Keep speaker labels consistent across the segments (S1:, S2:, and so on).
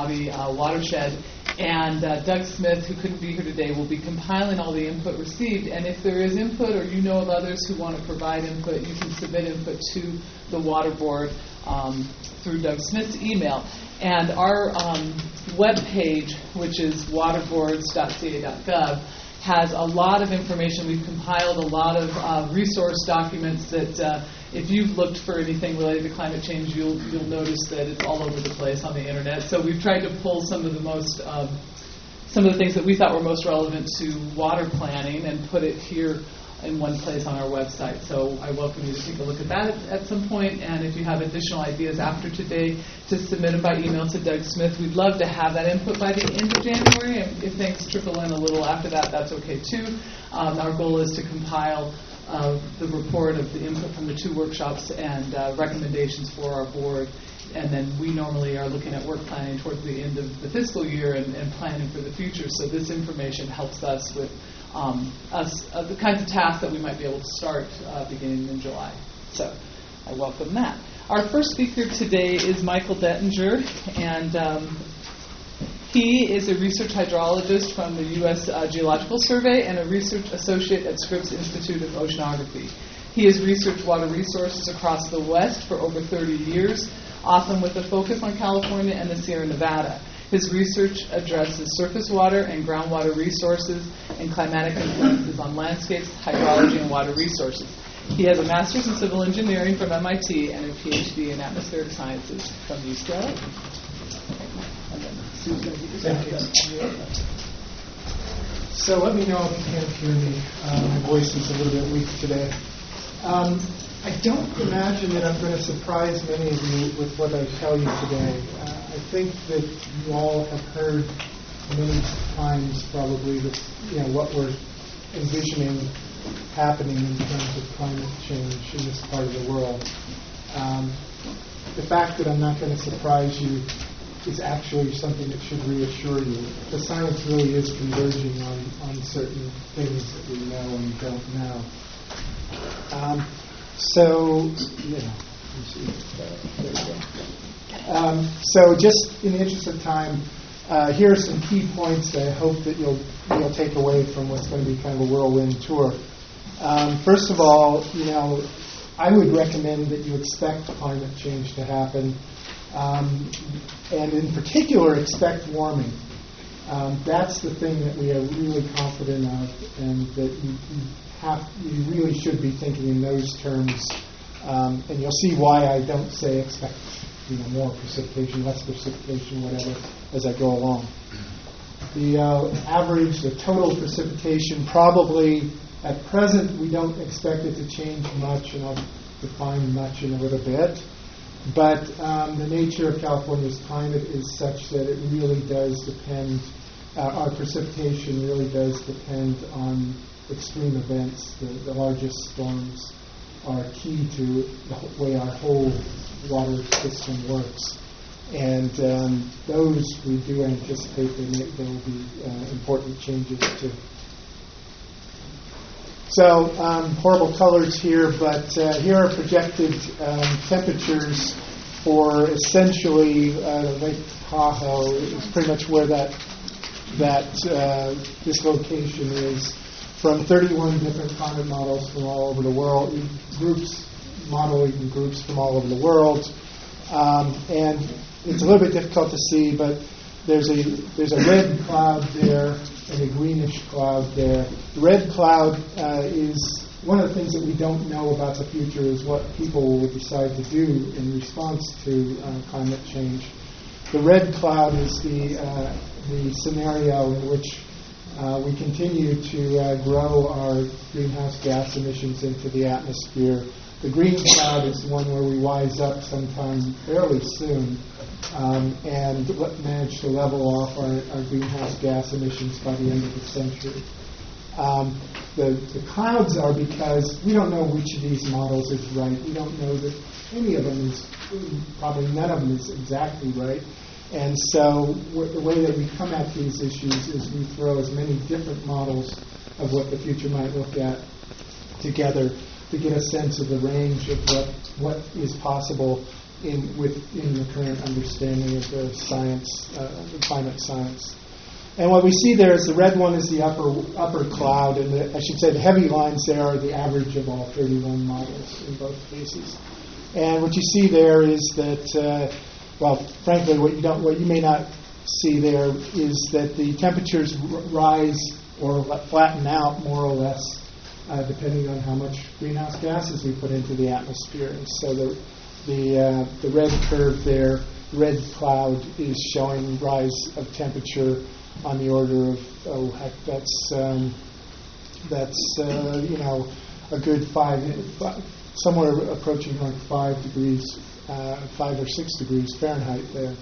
S1: Mojave watershed. And Doug Smith, who couldn't be here today, will be compiling all the input received. And if there is input or you know of others who want to provide input, you can submit input to the Water Board through Doug Smith's email. And our web page, which is waterboards.ca.gov, has a lot of information. We've compiled a lot of resource documents that if you've looked for anything related to climate change, you'll notice that it's all over the place on the internet. So we've tried to pull some of the things that we thought were most relevant to water planning and put it here in one place on our website. So I welcome you to take a look at that at some point. And if you have additional ideas after today, to submit them by email to Doug Smith. We'd love to have that input by the end of January. And if things trickle in a little after that, that's okay too. Our goal is to compile the report of the input from the 2 workshops and recommendations for our board. And then we normally are looking at work planning towards the end of the fiscal year and planning for the future. So this information helps us with the kinds of tasks that we might be able to start beginning in July. So I welcome that. Our first speaker today is Michael Dettinger, and he is a research hydrologist from the U.S. Geological Survey and a research associate at Scripps Institute of Oceanography. He has researched water resources across the West for over 30 years, often with a focus on California and the Sierra Nevada. His research addresses surface water and groundwater resources and climatic influences on landscapes, hydrology, and water resources. He has a master's in civil engineering from MIT and a PhD in atmospheric sciences from UCLA. And then Sue's going to give you
S2: So let me know if you can't hear me. My voice is a little bit weak today. I don't imagine that I'm going to surprise many of you with what I tell you today. I think that you all have heard many times probably that what we're envisioning happening in terms of climate change in this part of the world. The fact that I'm not going to surprise you is actually something that should reassure you. The science really is converging on certain things that we know and don't know. So just in the interest of time, here are some key points that I hope that you'll take away from what's going to be kind of a whirlwind tour. First of all, I would recommend that you expect climate change to happen, and in particular, expect warming. That's the thing that we are really confident of, and that you really should be thinking in those terms. And you'll see why I don't say expect more precipitation, less precipitation, whatever, as I go along. The total precipitation, probably at present we don't expect it to change much, and I'll define much in a little bit. But the nature of California's climate is such that it really does depend, our precipitation really does depend on extreme events. The largest storms are key to the way our whole water system works. And those we do anticipate there will be important changes to. So horrible colors here, but here are projected temperatures for essentially Lake Tahoe. It's pretty much where that this location is, from 31 different climate models from all over the world, modeling groups from all over the world. And it's a little bit difficult to see, but there's a red cloud there and a greenish cloud there. The red cloud is one of the things that we don't know about the future is what people will decide to do in response to climate change. The red cloud is the scenario in which we continue to grow our greenhouse gas emissions into the atmosphere. The green cloud is the one where we wise up sometime fairly soon and manage to level off our greenhouse gas emissions by the end of the century. The clouds are because we don't know which of these models is right. We don't know that any of them is, probably none of them is exactly right. And so the way that we come at these issues is we throw as many different models of what the future might look at together to get a sense of the range of what is possible within the current understanding of the science, the climate science. And what we see there is the red one is the upper cloud, and I should say the heavy lines there are the average of all 31 models in both cases. And what you see there is that, frankly, what you may not see there is that the temperatures rise or flatten out more or less, depending on how much greenhouse gases we put into the atmosphere. And so the red curve there, red cloud, is showing rise of temperature on the order of that's a good somewhere approaching like 5 degrees, 5 or 6 degrees Fahrenheit there.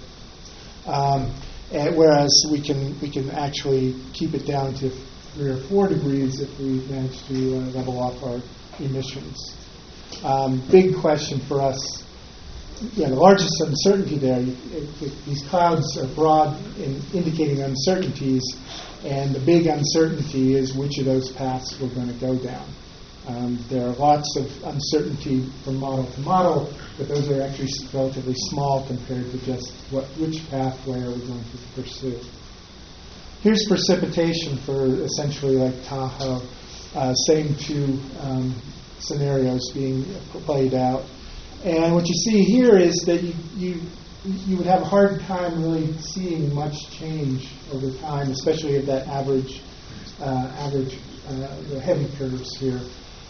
S2: Whereas we can actually keep it down to 3 or 4 degrees if we manage to level off our emissions. Big question for us. The largest uncertainty there, these clouds are broad in indicating uncertainties, and the big uncertainty is which of those paths we're going to go down. There are lots of uncertainty from model to model, but those are actually relatively small compared to just which pathway are we going to pursue. Here's precipitation for essentially like Tahoe, same two scenarios being played out. And what you see here is that you would have a hard time really seeing much change over time, especially at that average, the heavy curves here.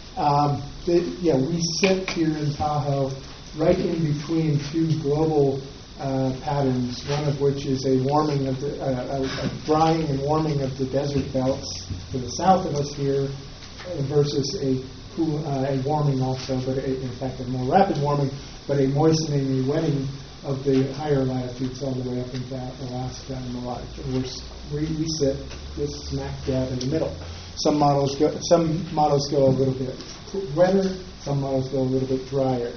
S2: We sit here in Tahoe right in between two global patterns, one of which is a warming of a drying and warming of the desert belts to the south of us here, versus a warming also, but in fact a more rapid warming, but a moistening, a wetting of the higher latitudes all the way up into Alaska and the like. And we sit just smack dab in the middle. Some models go a little bit wetter. Some models go a little bit drier.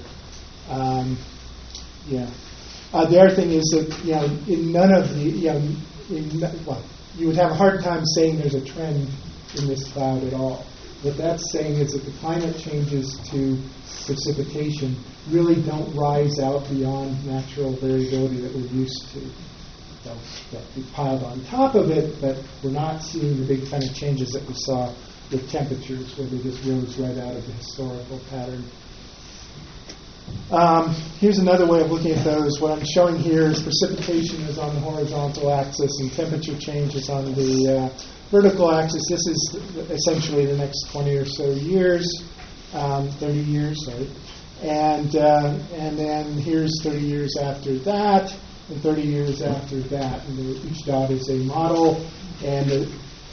S2: The other thing is that in none of the you would have a hard time saying there's a trend in this cloud at all. What that's saying is that the climate changes to precipitation really don't rise out beyond natural variability that we're used to. They'll be piled on top of it, but we're not seeing the big kind of changes that we saw with temperatures, where they just rose right out of the historical pattern. Here's another way of looking at those. What I'm showing here is precipitation is on the horizontal axis and temperature change is on the vertical axis. This is essentially the next 20 or so years, 30 years, sorry. And then here's 30 years after that, and 30 years after that. And each dot is a model, and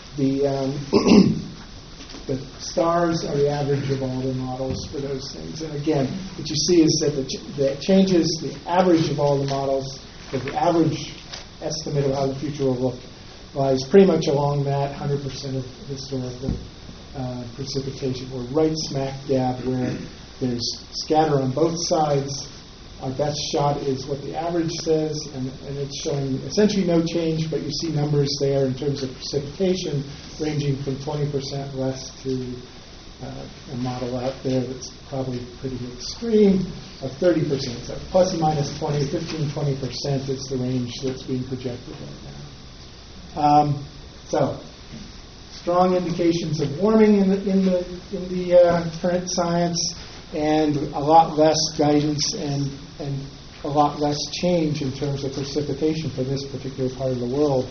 S2: the stars are the average of all the models for those things. And again, what you see is that the changes, the average of all the models, but the average estimate of how the future will look lies pretty much along that 100% of historical precipitation. We're right smack dab where there's scatter on both sides. Our best shot is what the average says, and it's showing essentially no change, but you see numbers there in terms of precipitation ranging from 20% less to a model out there that's probably pretty extreme of 30%. So plus or minus 20, 15, 20% is the range that's being projected right now. So strong indications of warming in the current science, and a lot less guidance and a lot less change in terms of precipitation for this particular part of the world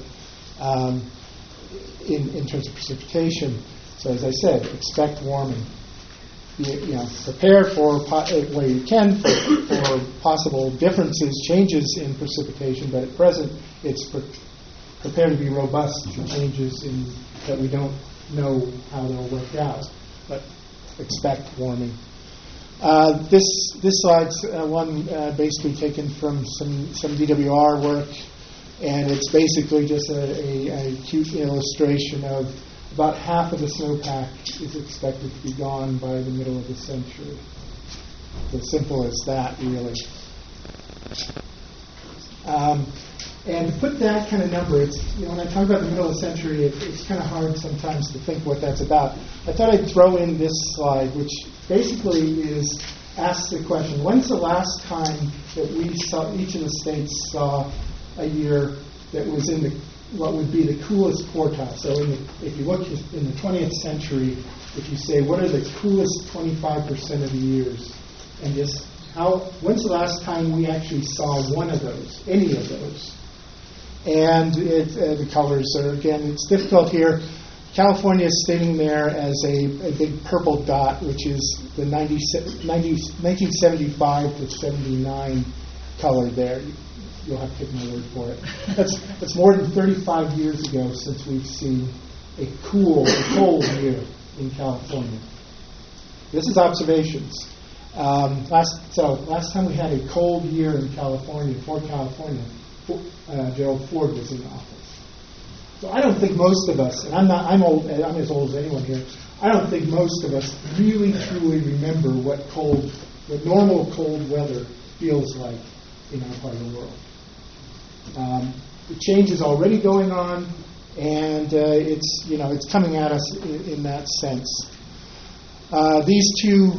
S2: in terms of precipitation. So as I said, expect warming. Prepare for where you can for possible differences, changes in precipitation, but at present it's prepare to be robust to changes that we don't know how they'll work out, but expect warming. This slide's one basically taken from some DWR work, and it's basically just a cute illustration of about half of the snowpack is expected to be gone by the middle of the century. It's as simple as that, really. And to put that kind of number, when I talk about the middle of the century, it's kind of hard sometimes to think what that's about. I thought I'd throw in this slide, which basically is asks the question, when's the last time that we saw, each of the states saw a year that was in the what would be the coolest quartile? So if you look in the 20th century, if you say, what are the coolest 25% of the years? And just when's the last time we actually saw one of those, any of those? And the colors are, again, it's difficult here. California is sitting there as a big purple dot, which is the 1975 to 79 color there. You'll have to take my word for it. That's more than 35 years ago since we've seen a cold year in California. This is observations. Last time we had a cold year in California, Gerald Ford was in office. So I don't think most of us, and I'm as old as anyone here, I don't think most of us really truly remember what normal cold weather feels like in our part of the world. The change is already going on, and it's coming at us in that sense. These two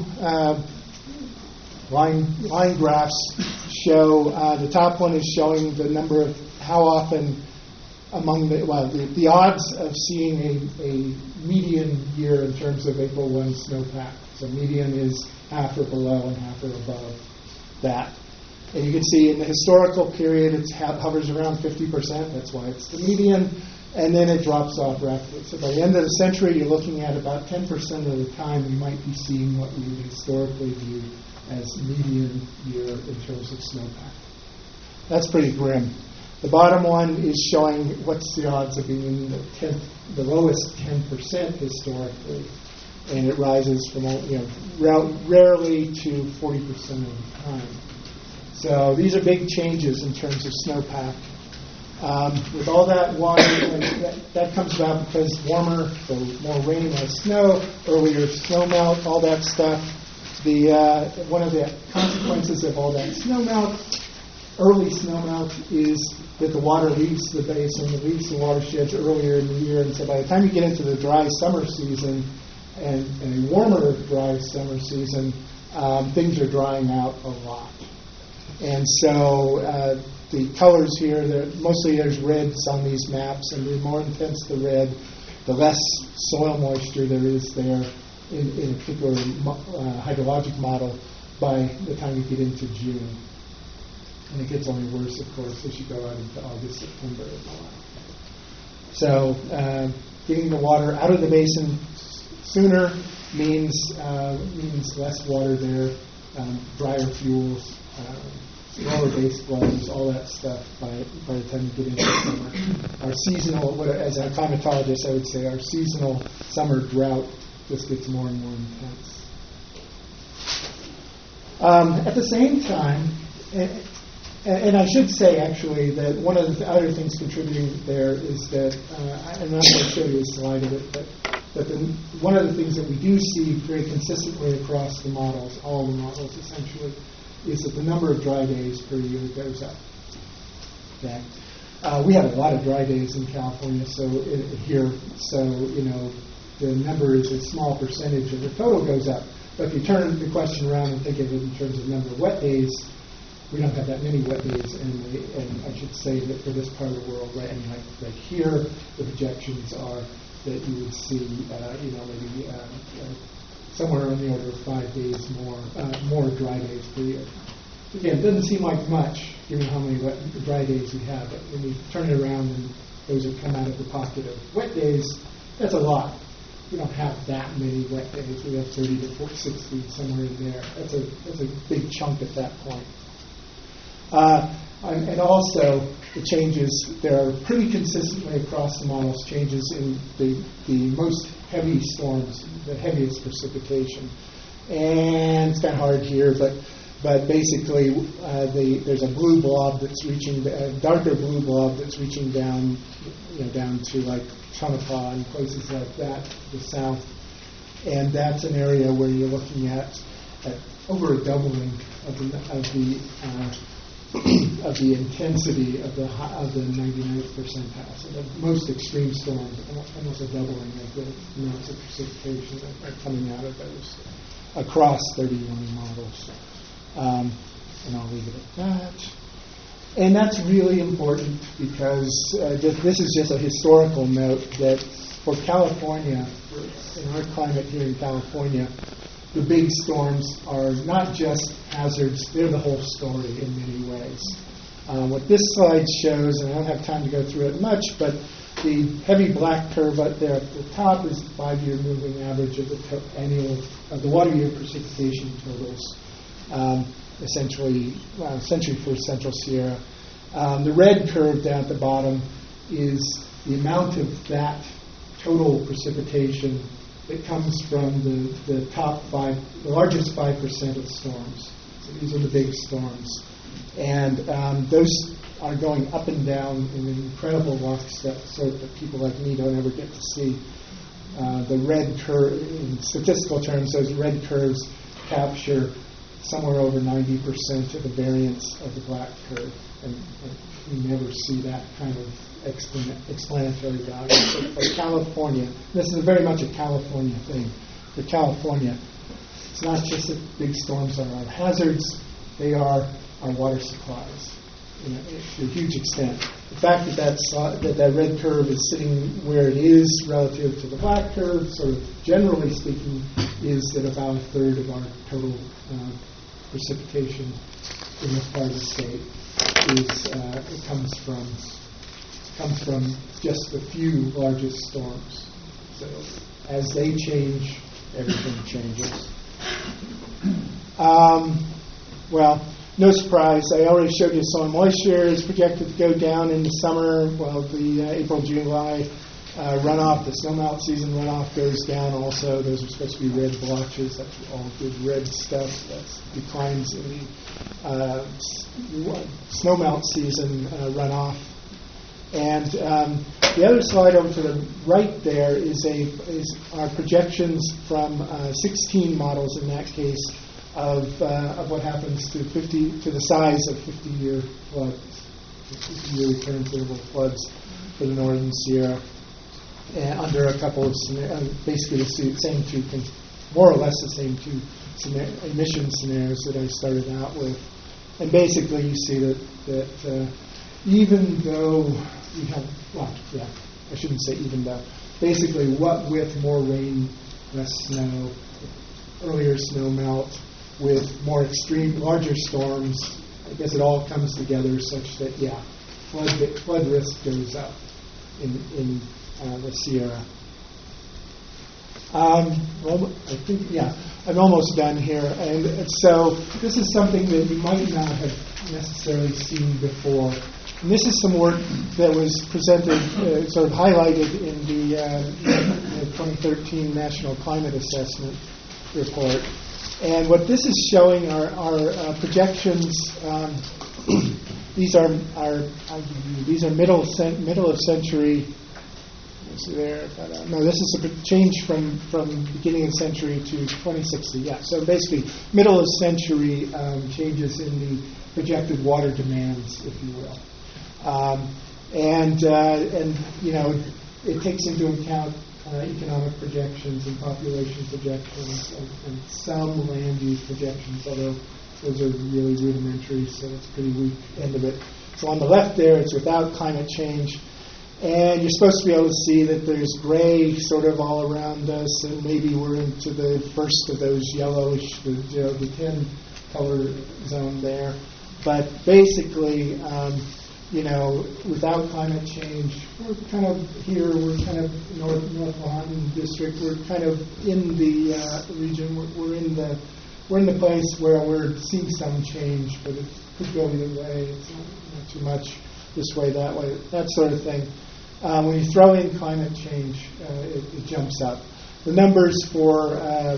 S2: line graphs show, the top one is showing the number of how often among the odds of seeing a median year in terms of April 1 snowpack. So median is half or below and half or above that. And you can see in the historical period it hovers around 50%. That's why it's the median. And then it drops off rapidly. So by the end of the century, you're looking at about 10% of the time we might be seeing what we would historically view as median year in terms of snowpack. That's pretty grim. The bottom one is showing what's the odds of being in the lowest 10% historically, and it rises from rarely to 40% of the time. So these are big changes in terms of snowpack. With all that water, that comes about because warmer, so more rain, less snow, earlier snowmelt, all that stuff. One of the consequences of all that snowmelt, early snowmelt, is that the water leaves the basin, it leaves the watersheds earlier in the year, and so by the time you get into the dry summer season and a warmer dry summer season, things are drying out a lot. And so the colors here, mostly there's reds on these maps, and the more intense the red, the less soil moisture there is there in a particular hydrologic model by the time you get into June. And it gets only worse, of course, as you go out into August, September, and all that. So getting the water out of the basin sooner means less water there, drier fuels, lower base floods, all that stuff by the time you get into summer. Our seasonal, as a climatologist, I would say our seasonal summer drought just gets more and more intense. At the same time, and I should say actually that one of the other things contributing there is that, I'm not going to show you a slide of it, but one of the things that we do see very consistently across the models, all the models essentially, is that the number of dry days per year goes up. Okay? We have a lot of dry days in California, so the number is a small percentage of the total goes up. But if you turn the question around and think of it in terms of number of wet days, we don't have that many wet days, and I should say that for this part of the world, right here, the projections are that you would see, maybe somewhere on the order of 5 days more dry days per year. Again, it doesn't seem like much, given how many dry days we have, but when you turn it around and those have come out of the pocket of wet days, that's a lot. We don't have that many wet days. We have 30 to 60, somewhere in there. That's a big chunk at that point. And also, the changes, there are pretty consistently across the models changes in the most heavy storms, the heaviest precipitation. And it's kind of hard here, but basically there's a blue blob that's reaching, a darker blue blob that's reaching down, down to like Tonopah and places like that, the south. And that's an area where you're looking at over a doubling of the intensity of the 99th percentile. So the most extreme storms, almost a doubling of the amounts of precipitation that are coming out of those. across 31 models. And I'll leave it at that. And that's really important because this is just a historical note that for California, in our climate here in California, the big storms are not just hazards, they're the whole story in many ways. What this slide shows, and I don't have time to go through it much, but the heavy black curve up there at the top is the 5-year moving average of the water year precipitation totals, essentially for Central Sierra. The red curve down at the bottom is the amount of that total precipitation that comes from the top 5, the largest 5% of storms. So these are the big storms. And those are going up and down in an incredible lockstep so that people like me don't ever get to see. The red curve, in statistical terms, those red curves capture somewhere over 90% of the variance of the black curve. And you never see that kind of explanatory value. So for California, this is very much a California thing. For California, it's not just that big storms are our hazards, they are our water supplies to a huge extent. The fact that red curve is sitting where it is relative to the black curve, sort of generally speaking, is that about a third of our total precipitation in this part of the state it comes from just the few largest storms. So as they change, everything changes. Well, no surprise. I already showed you soil moisture is projected to go down in the summer. Well, the April, July runoff, the snowmelt season runoff goes down also. Those are supposed to be red blotches. That's all good red stuff. That's declines in the snowmelt season runoff. And the other slide over to the right there is our projections from 16 models in that case of what happens to the size of 50-year floods, 50-year return interval floods for the Northern Sierra, under a couple of basically the same two, more or less the same two emission scenarios that I started out with. And basically you see that even though we have, I shouldn't say even though, basically what with more rain, less snow, earlier snow melt, with more extreme, larger storms, I guess it all comes together such that, flood risk goes up in the Sierra. Well, I think, I'm almost done here. And so this is something that you might not have necessarily seen before. And this is some work that was presented, sort of highlighted in the 2013 National Climate Assessment Report. And what this is showing are projections. These are middle of century. This is a change from beginning of century to 2060. So basically, middle of century changes in the projected water demands, if you will, and it takes into account economic projections and population projections and some land use projections, although those are really rudimentary, so it's a pretty weak end of it. So on the left there, it's without climate change. And you're supposed to be able to see that there's gray sort of all around us, and maybe we're into the first of those yellowish, the 10 color zone there. But basically, without climate change, we're kind of here, we're kind of North Manhattan district, we're kind of in the region, we're in the place where we're seeing some change, but it could go either way. It's not too much this way, that way, that sort of thing. When you throw in climate change, it jumps up. The numbers for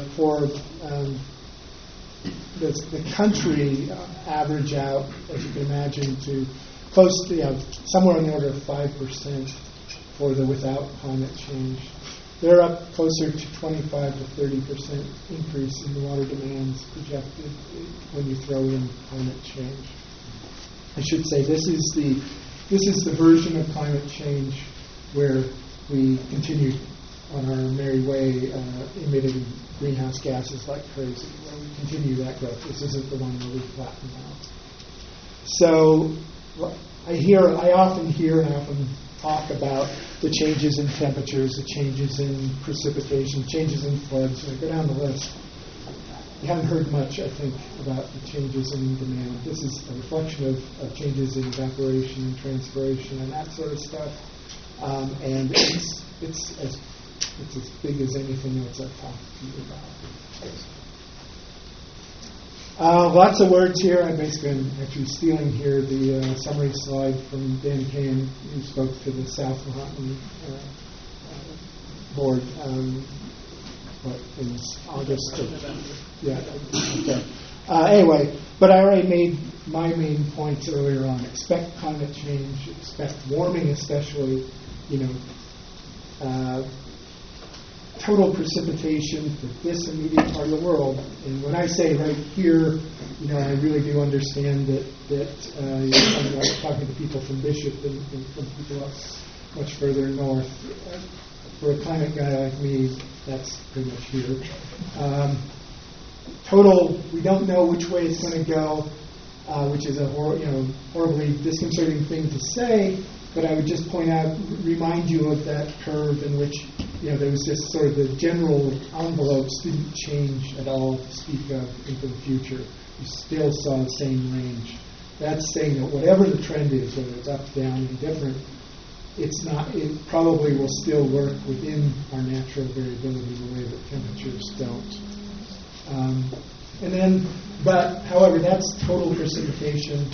S2: the country average out, as you can imagine, to close to somewhere in the order of 5% for the without climate change. They're up closer to 25 to 30% increase in the water demands projected when you throw in climate change. I should say this is the version of climate change where we continue on our merry way, emitting greenhouse gases like crazy. Well, we continue that growth. This isn't the one where we flatten out. So I often hear and I often talk about the changes in temperatures, the changes in precipitation, changes in floods. I go down the list. You haven't heard much, I think, about the changes in demand. This is a reflection of changes in evaporation and transpiration and that sort of stuff. And it's as big as anything else I've talked to you about. Lots of words here. I basically am actually stealing here the summary slide from Dan Cahan, who spoke to the South Manhattan board. In August? Yeah. Okay. Anyway, but I already made my main points earlier on. Expect climate change. Expect warming, especially. Total precipitation for this immediate part of the world. And when I say right here, I really do understand that I'm talking to people from Bishop and from people much further north. For a climate guy like me, that's pretty much here. Total, we don't know which way it's going to go, which is a horribly disconcerting thing to say. But I would just point out, remind you of that curve in which there was just sort of the general envelopes didn't change at all to speak of into the future. You still saw the same range. That's saying that whatever the trend is, whether it's up, down, indifferent, it probably will still work within our natural variability the way that temperatures don't. However, that's total precipitation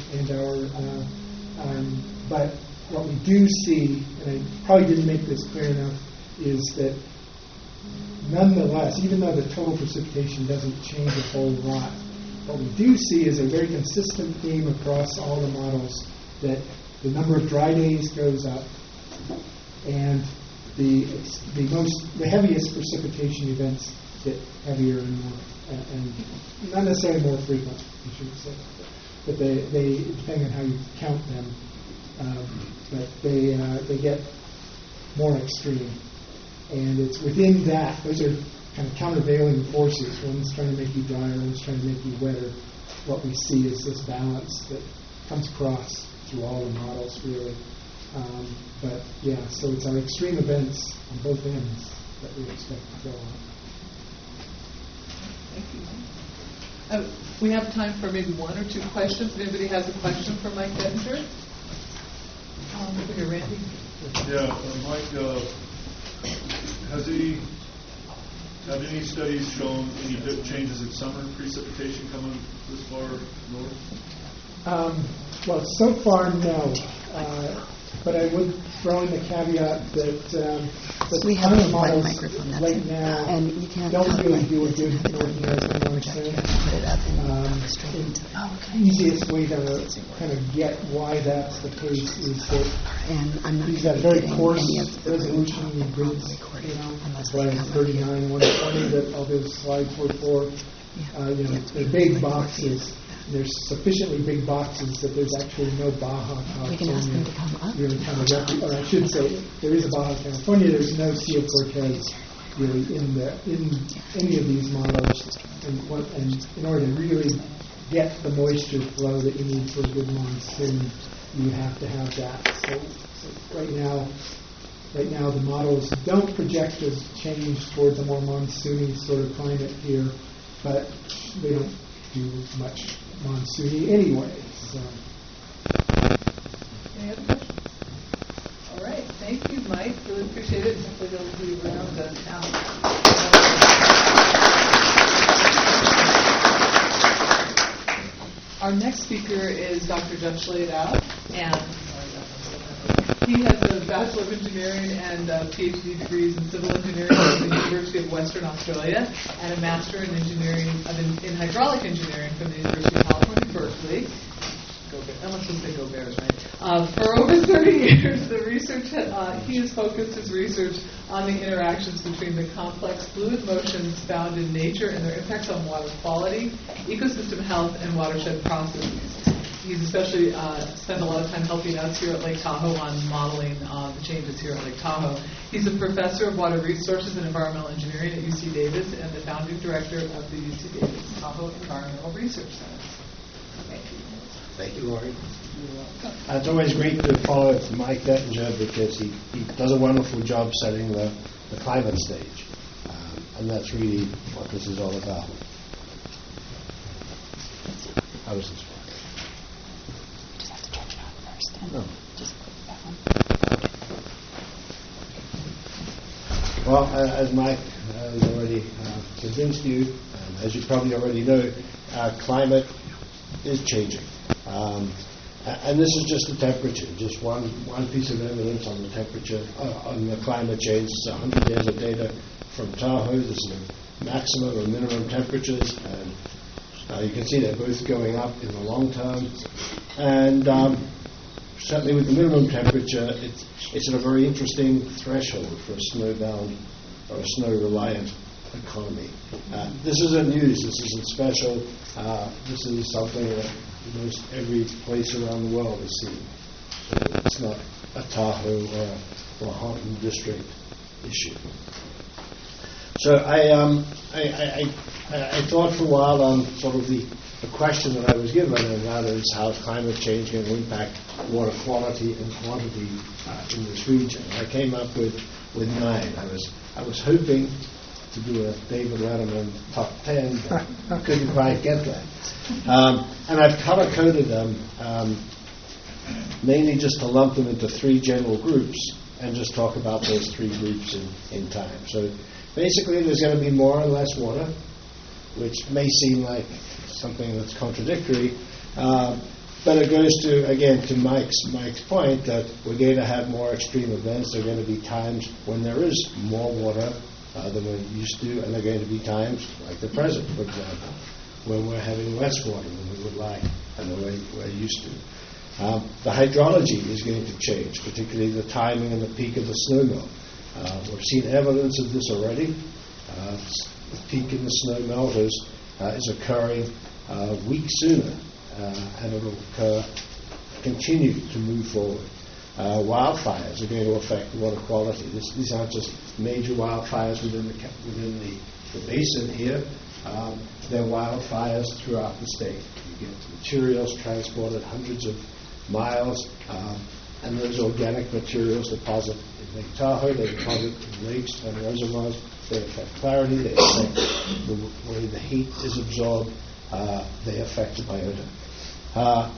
S2: and but what we do see, and I probably didn't make this clear enough, is that nonetheless, even though the total precipitation doesn't change a whole lot, what we do see is a very consistent theme across all the models that the number of dry days goes up, and the heaviest precipitation events get heavier and more, and not necessarily more frequent, I shouldn't say, but they depending on how you count them. But they get more extreme, and it's within that. Those are kind of countervailing forces. One's trying to make you drier, one's trying to make you wetter. What we see is this balance that comes across through all the models, really. But yeah, so it's our extreme events on both ends that we expect to go on.
S1: Thank you. We have time for maybe one or two questions. If anybody has a question for Mike Bettinger? Over here, Randy.
S3: Yeah, Mike, have any studies shown any changes in summer precipitation coming this far north?
S2: Well, so far, no. But I would throw in the caveat that
S4: we have
S2: climate
S4: one
S2: models
S4: microphone that's
S2: right now
S4: and you can't
S2: don't really do a
S4: it's
S2: good
S4: not
S2: North American
S4: project. You have to put it up and straight into
S2: the easiest way to kind of get why that's the case is that
S4: and I'm not
S2: these have very
S4: getting
S2: coarse
S4: any of the
S2: resolution grids,
S4: unless
S2: like
S4: they come
S2: 39, 120 that all those slides were for. They're big boxes. There's sufficiently big boxes that there's actually no Baja
S4: we can ask them
S2: California
S4: to come up.
S2: really kind of or I should say there is a Baja California. There's no Sea of Cortez really in any of these models, and in order to really get the moisture flow that you need for a good monsoon, you have to have that. So right now the models don't project a change towards a more monsoony sort of climate here, but they don't do much monsoony anyway. So.
S1: Any other questions? All right. Thank you, Mike. Really appreciate it. Hopefully they'll be around now. Our next speaker is Dr. Jeff Schladow, and he has a Bachelor of Engineering and PhD degrees in Civil Engineering from the University of Western Australia and a Master in Engineering in Hydraulic Engineering from the University of California, Berkeley. I'm not supposed to say go Bears, right? For over 30 years, the research he has focused his research on the interactions between the complex fluid motions found in nature and their impacts on water quality, ecosystem health, and watershed processes. He's especially spent a lot of time helping us here at Lake Tahoe on modeling the changes here at Lake Tahoe. He's a professor of water resources and environmental engineering at UC Davis and the founding director of the UC Davis Tahoe Environmental Research Center. Thank you.
S5: Thank you, Laurie.
S1: You're welcome.
S5: It's always great to follow Mike Dettinger because he does a wonderful job setting the climate stage. And that's really what this is all about. How is this work?
S4: You just have to turn it on first and
S5: No.
S4: just click that one.
S5: Well, as Mike has already convinced you, as you probably already know, climate is changing. And this is just the temperature, just one piece of evidence on the temperature, on the climate change. It's 100 years of data from Tahoe. This is the maximum and minimum temperatures, and you can see they're both going up in the long term. And certainly with the minimum temperature, it's at a very interesting threshold for a snowbound or a snow-reliant economy. This isn't news. This isn't special. This is something that most every place around the world is seeing. So it's not a Tahoe or a Houghton district issue. So I thought for a while on sort of the question that I was given, and that is how is climate change going to impact water quality and quantity in this region. I came up with 9. I was hoping to do a David Letterman top 10, but I couldn't quite get that. And I've color-coded them mainly just to lump them into 3 general groups and just talk about those 3 groups in time. So basically there's going to be more and less water, which may seem like something that's contradictory, but it goes to Mike's point that we're going to have more extreme events. There are going to be times when there is more water than we're used to, and there are going to be times like the present, for example, when we're having less water than we would like and the way we're used to. The hydrology is going to change, particularly the timing and the peak of the snowmelt. We've seen evidence of this already. The peak in the snowmelt is occurring weeks sooner, and it will continue to move forward. Wildfires are going to affect water quality. These aren't just major wildfires within the basin here. There are wildfires throughout the state. You get materials transported hundreds of miles, and those organic materials deposit in Lake Tahoe, they deposit in lakes and reservoirs, they affect clarity, they affect the way the heat is absorbed, they affect the biota.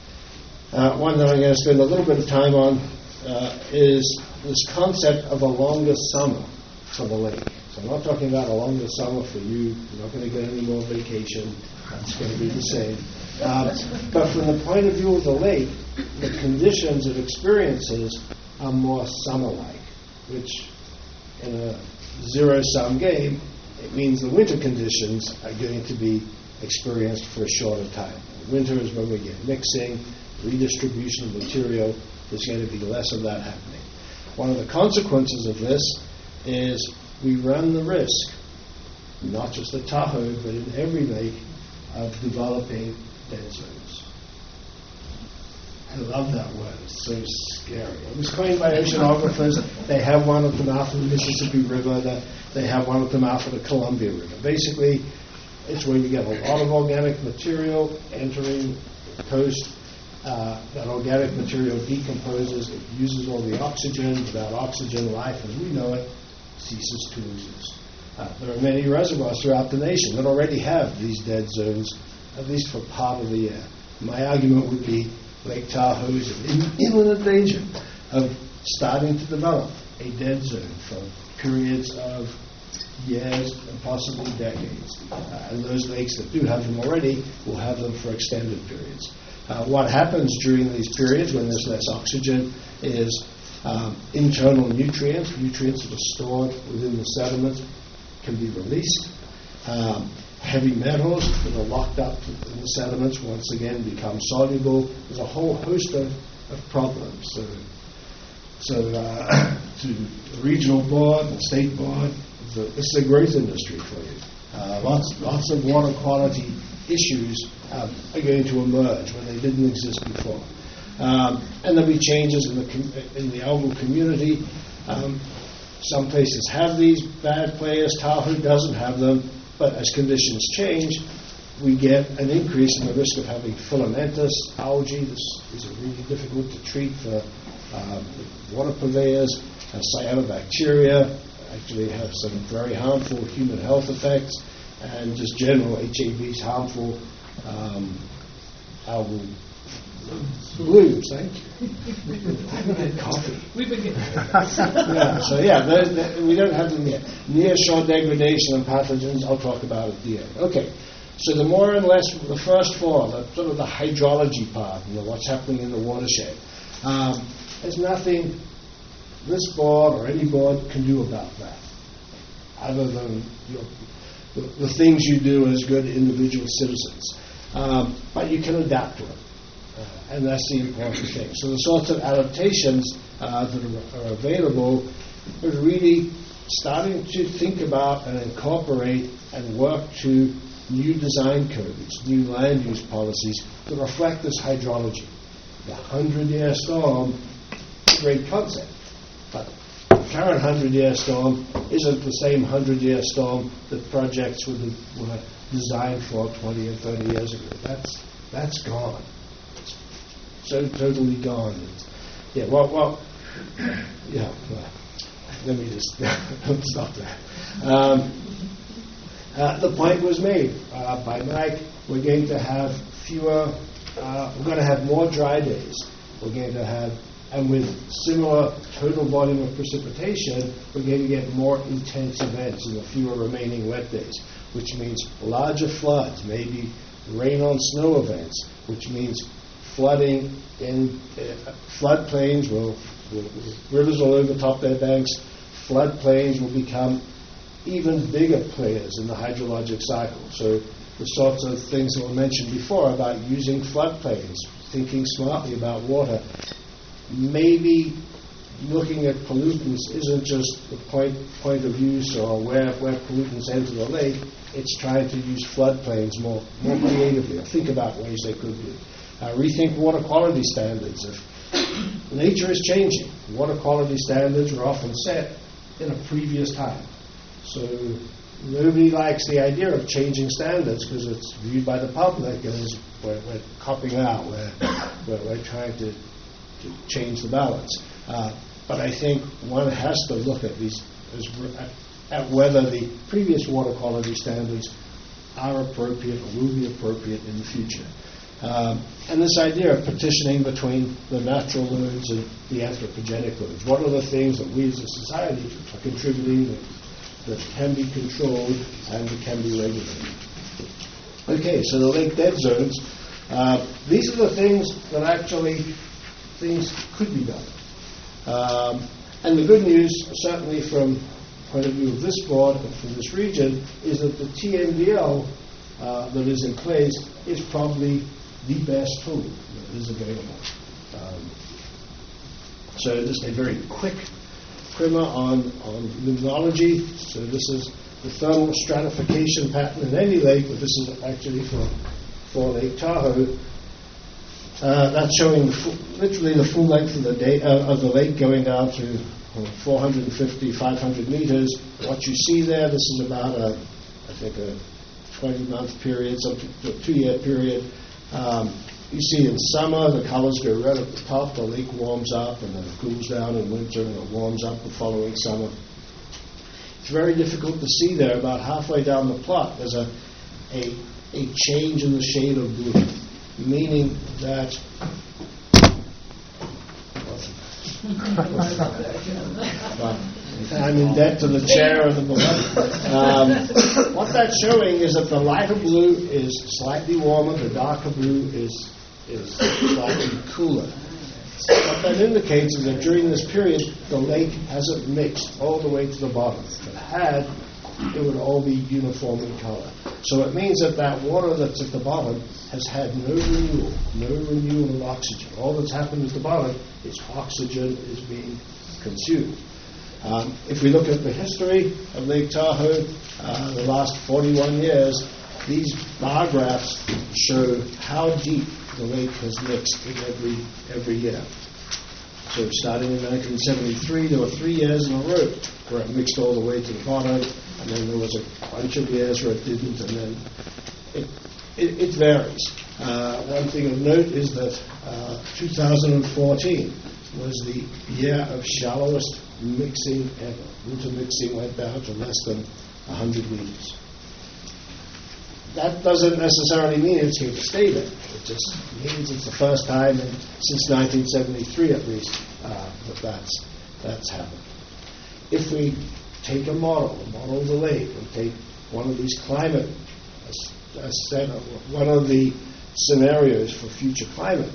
S5: One that I'm going to spend a little bit of time on is this concept of a longer summer for the lake. So I'm not talking about a longer summer for you. You're not going to get any more vacation. That's going to be the same. But from the point of view of the lake, the conditions it experiences are more summer-like, which in a zero-sum game, it means the winter conditions are going to be experienced for a shorter time. Winter is when we get mixing, redistribution of material. There's going to be less of that happening. One of the consequences of this is we run the risk, not just at Tahoe, but in every lake, of developing dead zones. I love that word. It's so scary. It was coined by oceanographers. They have one at the mouth of the Mississippi River. They have one at the mouth of the Columbia River. Basically, it's where you get a lot of organic material entering the coast. That organic material decomposes. It uses all the oxygen. Without oxygen, life as we know it ceases to exist. There are many reservoirs throughout the nation that already have these dead zones, at least for part of the year. My argument would be Lake Tahoe is in imminent danger of starting to develop a dead zone for periods of years and possibly decades. And those lakes that do have them already will have them for extended periods. What happens during these periods when there's less oxygen is internal nutrients that are stored within the sediments can be released. Heavy metals that are locked up in the sediments once again become soluble. There's a whole host of problems. So to the regional board, the state board, this is a growth industry for you. Lots of water quality issues are going to emerge when they didn't exist before. And there'll be changes in the algal community. Some places have these bad players. Tahoe doesn't have them, but as conditions change, we get an increase in the risk of having filamentous algae. This is really difficult to treat for water purveyors. Cyanobacteria actually have some very harmful human health effects, and just general HAB is harmful. Algal blooms, thank you. I haven't had coffee.
S1: We've been getting
S5: We don't have them yet. Nearshore degradation and pathogens, I'll talk about at the end. Okay, so the more and less, the first four, sort of the hydrology part, what's happening in the watershed. There's nothing this board or any board can do about that, other than the things you do as good individual citizens. But you can adapt to it. And that's the important thing. So the sorts of adaptations that are available are really starting to think about and incorporate and work to new design codes, new land use policies that reflect this hydrology. The 100-year storm is a great concept, but the current 100-year storm isn't the same 100-year storm that projects were designed for 20 and 30 years ago. That's gone. So totally gone. Let me just stop there. The point was made by Mike. We're going to have fewer, we're going to have more dry days. We're going to have, and with similar total volume of precipitation, we're going to get more intense events in the fewer remaining wet days, which means larger floods, maybe rain on snow events, which means flooding in floodplains rivers will overtop their banks. Floodplains will become even bigger players in the hydrologic cycle. So the sorts of things that were mentioned before about using floodplains, thinking smartly about water, maybe looking at pollutants isn't just the point of use or where pollutants enter the lake. It's trying to use floodplains more creatively, or think about ways they could be. Rethink water quality standards. If nature is changing, water quality standards were often set in a previous time. So nobody likes the idea of changing standards because it's viewed by the public as we're copping out, we're trying to change the balance. But I think one has to look at these at whether the previous water quality standards are appropriate or will be appropriate in the future. And this idea of partitioning between the natural loads and the anthropogenic loads. What are the things that we as a society are contributing that can be controlled and that can be regulated? Okay, so the lake dead zones. These are the things that actually things could be done. And the good news, certainly from the point of view of this board and from this region, is that the TMDL that is in place is probably the best tool that is available. So just a very quick primer on limnology. So this is the thermal stratification pattern in any lake, but this is actually for Lake Tahoe. That's showing literally the full length of the lake going down to 450, 500 meters. What you see there, this is about a 20-month period, some 2-year period. You see in summer the colors go red at the top, the lake warms up, and then it cools down in winter and it warms up the following summer. It's very difficult to see there. About halfway down the plot there's a change in the shade of blue, meaning that I'm in debt to the chair of the beloved. What that's showing is that the lighter blue is slightly warmer, the darker blue is slightly cooler. What that indicates is that during this period, the lake hasn't mixed all the way to the bottom. If it had, it would all be uniform in color. So it means that water that's at the bottom has had no renewal of oxygen. All that's happened at the bottom is oxygen is being consumed. If we look at the history of Lake Tahoe, the last 41 years, these bar graphs show how deep the lake has mixed in every year. So starting in 1973, there were 3 years in a row where it mixed all the way to the bottom, and then there was a bunch of years where it didn't, and then it varies. One thing of note is that 2014 was the year of shallowest mixing ever. Winter mixing went down to less than 100 meters. That doesn't necessarily mean it's going to stay there. It just means it's the first time since 1973 at least that's happened. If we take a model of the lake, and take one of these climate, one of the scenarios for future climate,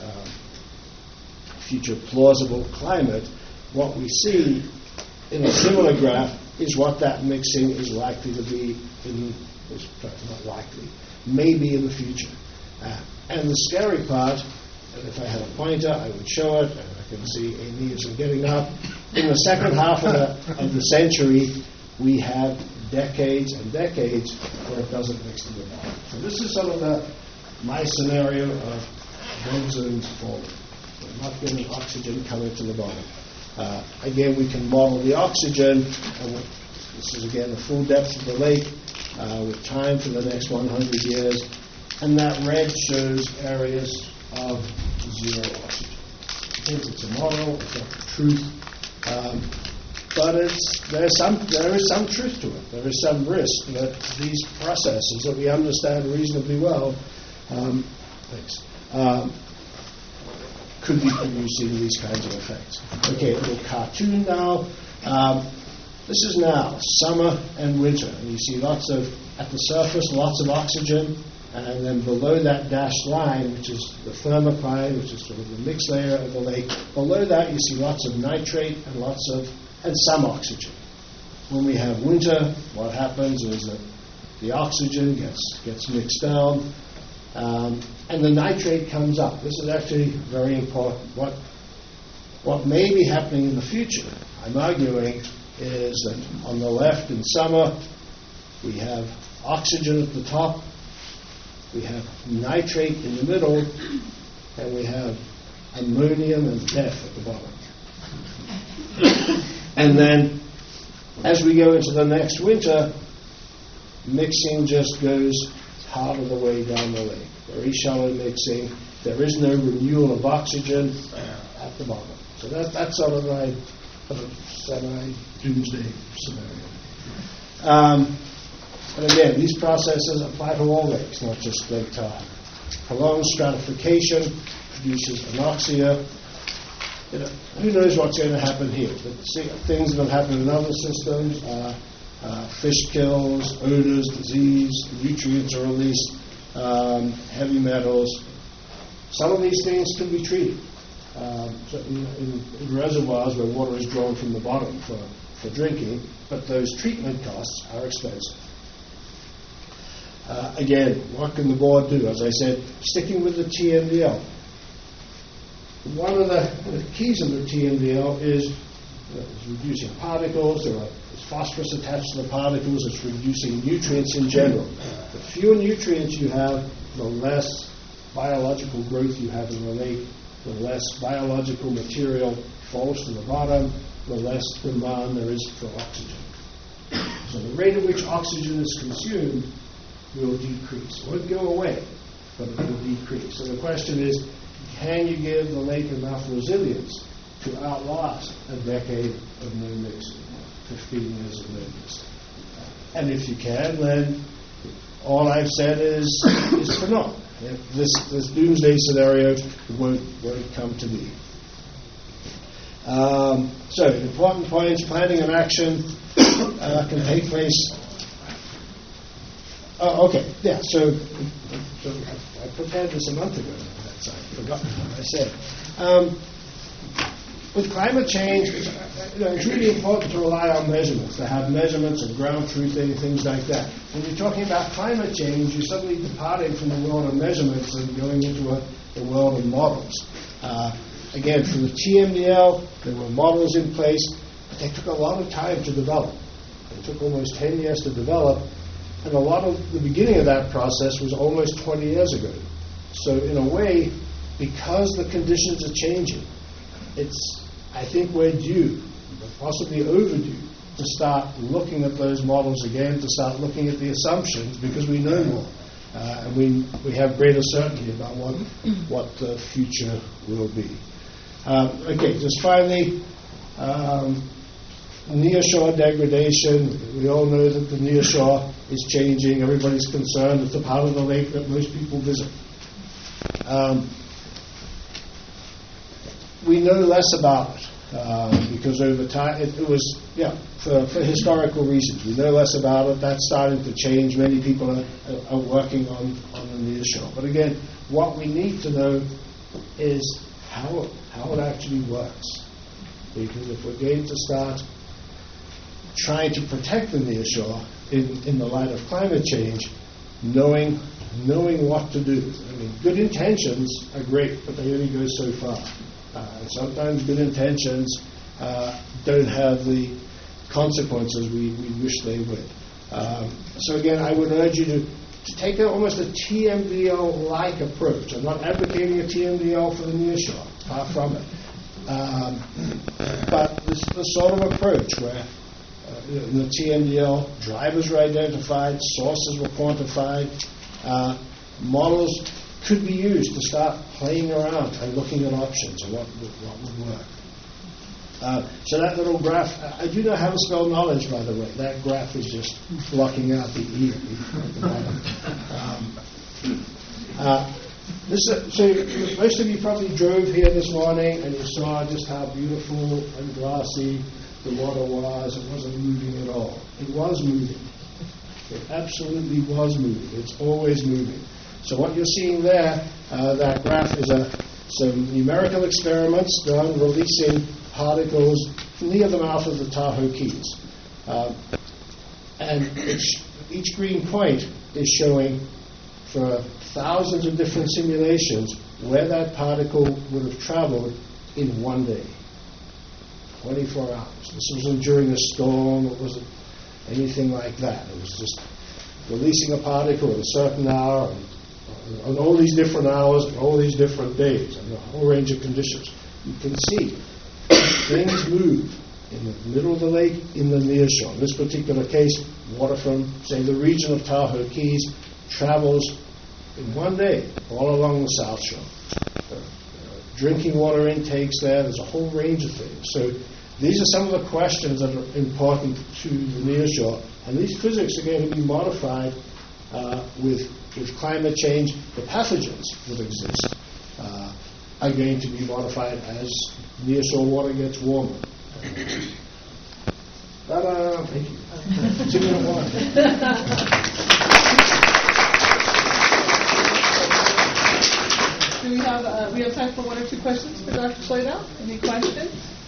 S5: future plausible climate, what we see in a similar graph is what that mixing is likely to be not likely, maybe in the future. And the scary part, and if I had a pointer, I would show it, and I can see Amy isn't getting up. In the second half of the century, we have decades and decades where it doesn't mix to the bottom. So this is sort of my scenario of no zones falling. We're not getting oxygen coming to the bottom. Again, we can model the oxygen, and this is again the full depth of the lake with time for the next 100 years, and that red shows areas of zero oxygen. I think it's a model, it's not the truth, but there is some truth to it. There is some risk that these processes that we understand reasonably well could be producing these kinds of effects. Okay, a little cartoon now. This is now summer and winter, and you see at the surface, lots of oxygen, and then below that dashed line, which is the thermocline, which is sort of the mixed layer of the lake, below that you see lots of nitrate and some oxygen. When we have winter, what happens is that the oxygen gets mixed down, and the nitrate comes up. This is actually very important. What may be happening in the future, I'm arguing, is that on the left in summer, we have oxygen at the top, we have nitrate in the middle, and we have ammonium and death at the bottom. And then, as we go into the next winter, mixing just goes part of the way down the lake. Very shallow mixing. There is no renewal of oxygen at the bottom. So that's sort of my semi-doomsday scenario. And again, these processes apply to all lakes, not just Lake Tahoe. Prolonged stratification produces anoxia. Who knows what's going to happen here? Things that have happened in other systems, fish kills, odors, disease, nutrients are released, heavy metals. Some of these things can be treated. In reservoirs where water is drawn from the bottom for drinking, but those treatment costs are expensive. Again, what can the board do? As I said, sticking with the TMDL. One of the keys of the TMDL is reducing particles. There's phosphorus attached to the particles. It's reducing nutrients in general. The fewer nutrients you have, the less biological growth you have in the lake, the less biological material falls to the bottom, the less demand there is for oxygen. So the rate at which oxygen is consumed will decrease. It won't go away, but it will decrease. So the question is, can you give the lake enough resilience to outlast a decade of no mixing, 15 years of no mixing? And if you can, then all I've said is for naught. This doomsday scenario won't come to be. So, important points: planning and action can take place. Okay, yeah. So I prepared this a month ago. I've forgotten what I said. With climate change, it's really important to rely on measurements, to have measurements of ground truthing, things like that. When you're talking about climate change, you're suddenly departing from the world of measurements and going into the world of models. Again, for the TMDL, there were models in place, but they took a lot of time to develop. It took almost 10 years to develop, And a lot of the beginning of that process was almost 20 years ago. So in a way, because the conditions are changing, I think we're due, possibly overdue, to start looking at those models again, to start looking at the assumptions, because we know more. And we have greater certainty about what the future will be. Okay, just finally, nearshore degradation. We all know that the nearshore is changing. Everybody's concerned. It's a part of the lake that most people visit. We know less about it because over time it was, for historical reasons. We know less about it. That's starting to change. Many people are working on the nearshore. But again, what we need to know is how it actually works. Because if we're going to start trying to protect the nearshore in the light of climate change, knowing what to do. I mean, good intentions are great, but they only go so far. Sometimes good intentions don't have the consequences we wish they would. So again, I would urge you to take almost a TMDL-like approach. I'm not advocating a TMDL for the nearshore, far from it. But this is the sort of approach where in the TMDL, drivers were identified, sources were quantified, models could be used to start playing around and looking at options and what would work. So that little graph, I do know how to spell knowledge, by the way. That graph is just blocking out the E at the bottom. So most of you probably drove here this morning and you saw just how beautiful and glassy the water was. It wasn't moving at all. It was moving. It absolutely was moving. It's always moving. So what you're seeing there, that graph is some numerical experiments done releasing particles near the mouth of the Tahoe Keys. And each green point is showing for thousands of different simulations where that particle would have traveled in one day. 24 hours. This wasn't during a storm. It wasn't anything like that. It was just releasing a particle at a certain hour on all these different hours and all these different days and a whole range of conditions. You can see things move in the middle of the lake in the nearshore. In this particular case, water from, say, the region of Tahoe Keys travels in one day all along the South Shore. Drinking water intakes there's a whole range of things. So these are some of the questions that are important to the nearshore, and these physics are going to be modified with climate change. The pathogens that exist are going to be modified as nearshore water gets warmer. Thank you. 2-minute warning.
S1: Do we have time for one or two questions for Dr. Schleydow? Any questions?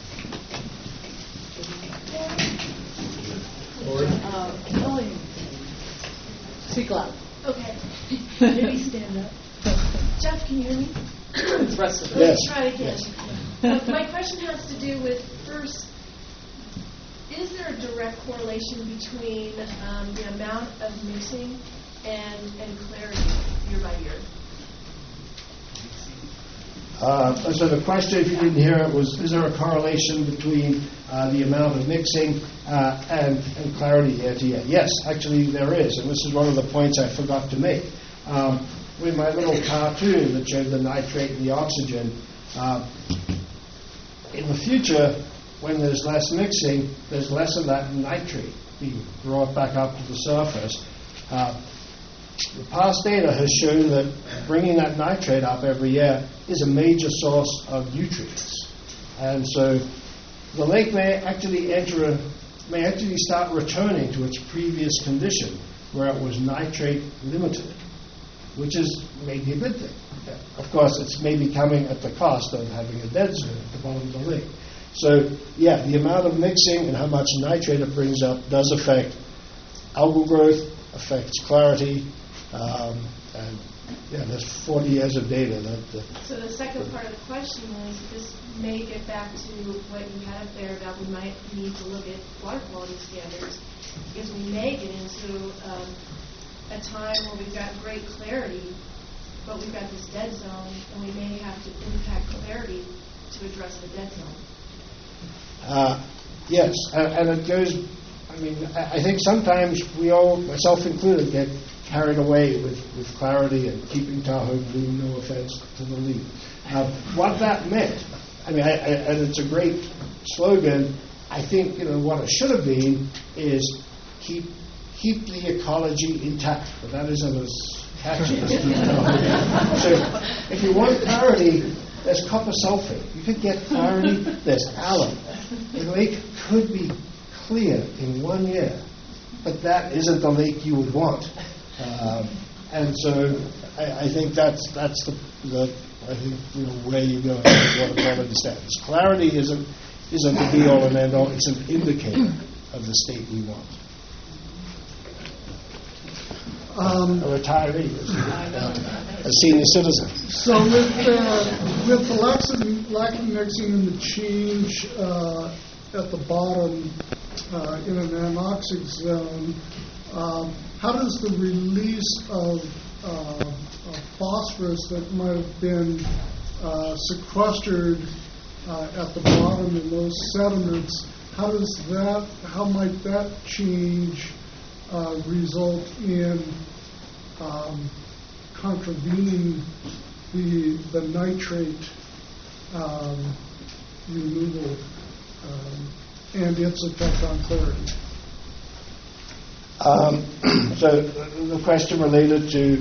S1: Speak loud.
S6: Okay. Maybe stand up. Jeff, can you hear me?
S1: It's rest of it.
S5: Yes.
S6: Let's try again.
S5: Yes.
S6: My question has to do with, first, is there a direct correlation between the amount of mixing and clarity year by year?
S5: So the question, if you didn't hear it, was: is there a correlation between the amount of mixing and clarity year to year? Yes, actually there is, and this is one of the points I forgot to make. With my little cartoon that showed the nitrate and the oxygen, in the future, when there's less mixing, there's less of that nitrate being brought back up to the surface. The past data has shown that bringing that nitrate up every year is a major source of nutrients. And so the lake may actually start returning to its previous condition where it was nitrate limited, which is maybe a good thing. Of course, it's maybe coming at the cost of having a dead zone at the bottom of the lake. So, the amount of mixing and how much nitrate it brings up does affect algal growth, affects clarity, and there's 40 years of data.
S6: So the second part of the question is, this may get back to what you had up there about we might need to look at water quality standards, because we may get into a time where we've got great clarity, but we've got this dead zone, and we may have to impact clarity to address the dead zone.
S5: Yes, and it goes, I mean, I think sometimes we all, myself included, get carried away with clarity and keeping Tahoe blue, no offense to the league. What that meant, I mean, and it's a great slogan, I think, what it should have been is keep the ecology intact, but that isn't as catchy as keep Tahoe. So if you want clarity, there's copper sulfate. You could get clarity, there's alum. The lake could be clear in 1 year, but that isn't the lake you would want. And so I think that's the I think where you go with water quality standards. Clarity isn't the be all and end all. It's an indicator of the state we want. A retiree, a senior citizen.
S7: So with the lack of mixing and the change at the bottom in an anoxic zone, how does the release of phosphorus that might have been sequestered at the bottom in those sediments, how might that change result in contravening the nitrate removal and its effect on clarity?
S5: So the question related to,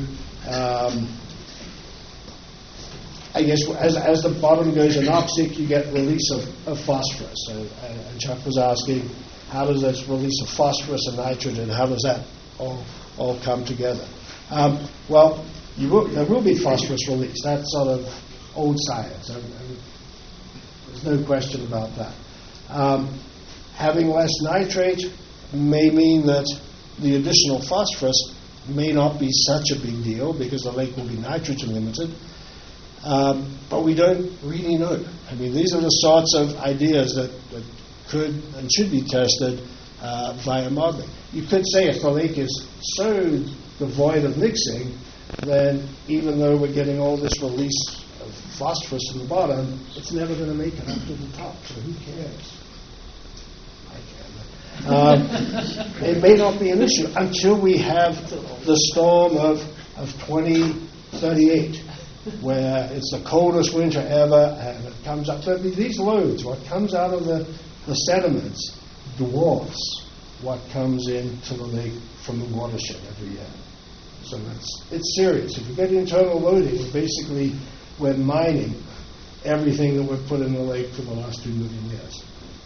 S5: I guess, as the bottom goes anoxic, you get release of phosphorus. So, and Chuck was asking, how does this release of phosphorus and nitrogen, how does that all come together? Well, there will be phosphorus release. That's sort of old science. There's no question about that. Having less nitrate may mean that the additional phosphorus may not be such a big deal because the lake will be nitrogen limited. But we don't really know. I mean, these are the sorts of ideas that could and should be tested via modeling. You could say if the lake is so devoid of mixing, then even though we're getting all this release of phosphorus in the bottom, it's never going to make it up to the top, so who cares? It may not be an issue until we have the storm of 2038, where it's the coldest winter ever, and it comes up. So these loads, what comes out of the sediments, dwarfs what comes into the lake from the watershed every year. So it's serious. If you get internal loading, basically we're mining everything that we've put in the lake for the last 2 million years.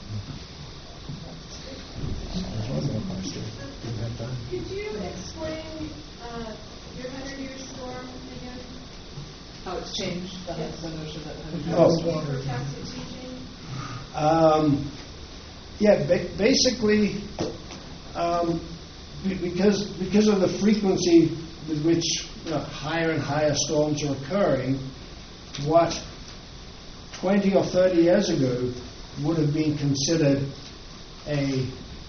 S5: There's one more question. Didn't have time.
S6: Could you explain your 100-year storm again?
S1: How it's changed, the notion that
S6: Forecasted teaching?
S5: Basically, because of the frequency with which higher and higher storms are occurring, what 20 or 30 years ago would have been considered a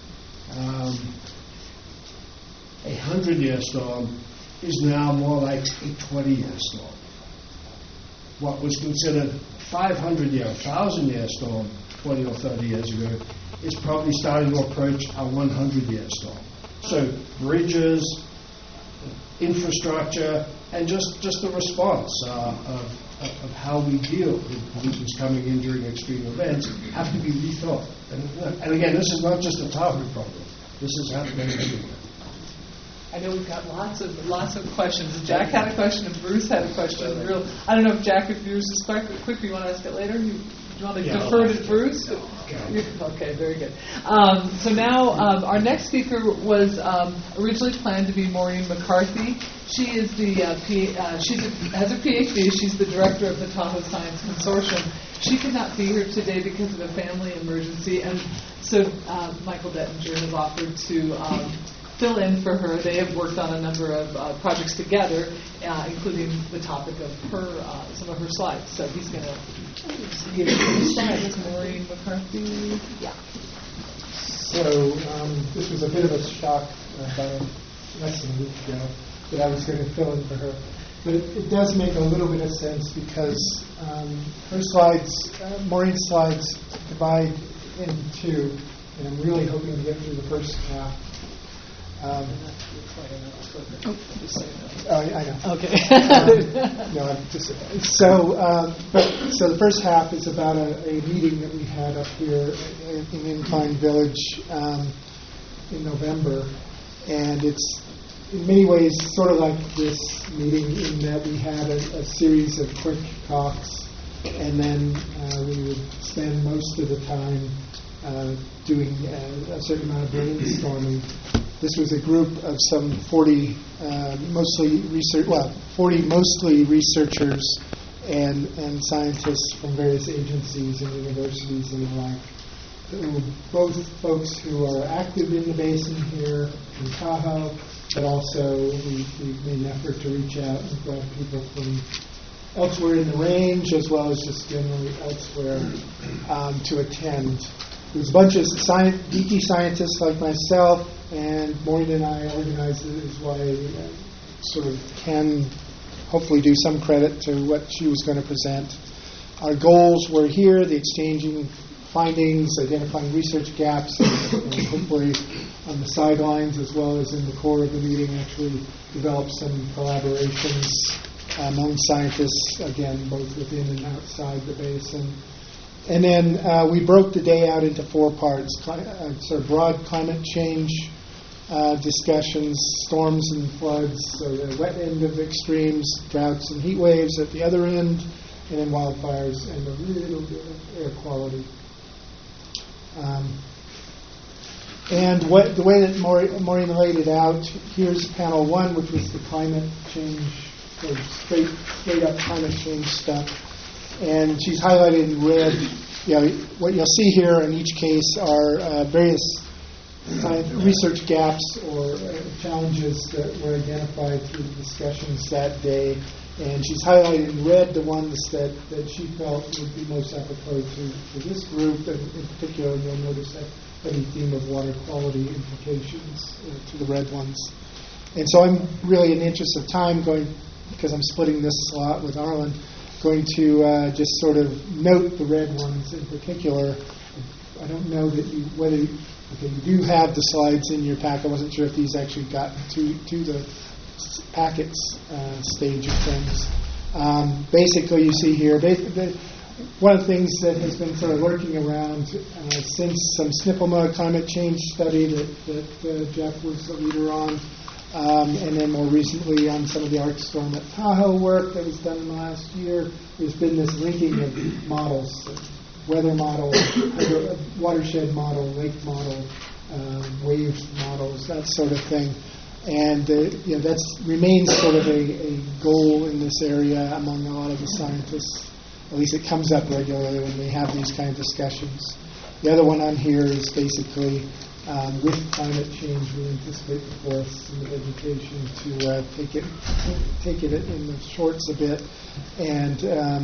S5: 100-year storm is now more like a 20-year storm. What was considered 500-year, 1,000-year storm 20 or 30 years ago is probably starting to approach a 100-year storm. So bridges, infrastructure, and just the response of how we deal with pollutants coming in during extreme events have to be rethought. And again, this is not just a Tahoe problem. This is happening everywhere.
S1: I know we've got lots of questions. Jack had a question and Bruce had a question. I don't know if Jack, if yours is quick, you want to ask it later? You want to defer to Bruce? Okay, very good. So now our next speaker was originally planned to be Maureen McCarthy. She is has a PhD. She's the director of the Tahoe Science Consortium. She could not be here today because of a family emergency, and so Michael Dettinger has offered to fill in for her. They have worked on a number of projects together, including the topic of some of her slides. So he's going to give you the slides. Maureen McCarthy. Yeah.
S2: So this was a bit of a shock, less than a week ago that I was going to fill in for her. But it does make a little bit of sense because her slides, Maureen's slides, divide into two, and I'm really hoping to get through the first half. I know.
S1: Okay.
S2: No, I'm just so the first half is about a meeting that we had up here in Incline Village in November, and it's in many ways sort of like this meeting in that we had a series of quick talks, and then we would spend most of the time doing a certain amount of brainstorming. This was a group of some 40 mostly researchers and scientists from various agencies and universities and the like. Both folks who are active in the basin here in Tahoe, but also we made an effort to reach out and grab people from elsewhere in the range as well as just generally elsewhere to attend. There's a bunch of geeky scientists like myself, and Maureen and I organized it as why I sort of can hopefully do some credit to what she was going to present. Our goals were here, the exchanging findings, identifying research gaps, and hopefully on the sidelines as well as in the core of the meeting actually develop some collaborations among scientists, again, both within and outside the basin. And then we broke the day out into 4 parts, sort of broad climate change discussions, storms and floods, so the wet end of extremes, droughts and heat waves at the other end, and then wildfires and a little bit of air quality. And the way that Maureen laid it out, here's panel 1, which was the climate change, sort of straight up climate change stuff. And she's highlighted in red, what you'll see here in each case are various research gaps or challenges that were identified through the discussions that day. And she's highlighted in red the ones that she felt would be most apropos to this group. And in particular, you'll notice that heavy theme of water quality implications to the red ones. And so I'm really, in the interest of time, because I'm splitting this slot with Arlen, going to just sort of note the red ones in particular. I don't know that you do have the slides in your pack. I wasn't sure if these actually got to the packets stage of things. Basically, you see here, one of the things that has been sort of lurking around since some SNPLMA climate change study that Jeff was the leader on, and then more recently on some of the Arc Storm at Tahoe work that was done in the last year, there's been this linking of models, weather model, watershed model, lake model, wave models, that sort of thing. And that remains sort of a goal in this area among a lot of the scientists. At least it comes up regularly when we have these kind of discussions. The other one on here is basically with climate change, we anticipate the forests and the vegetation to take it in the shorts a bit, and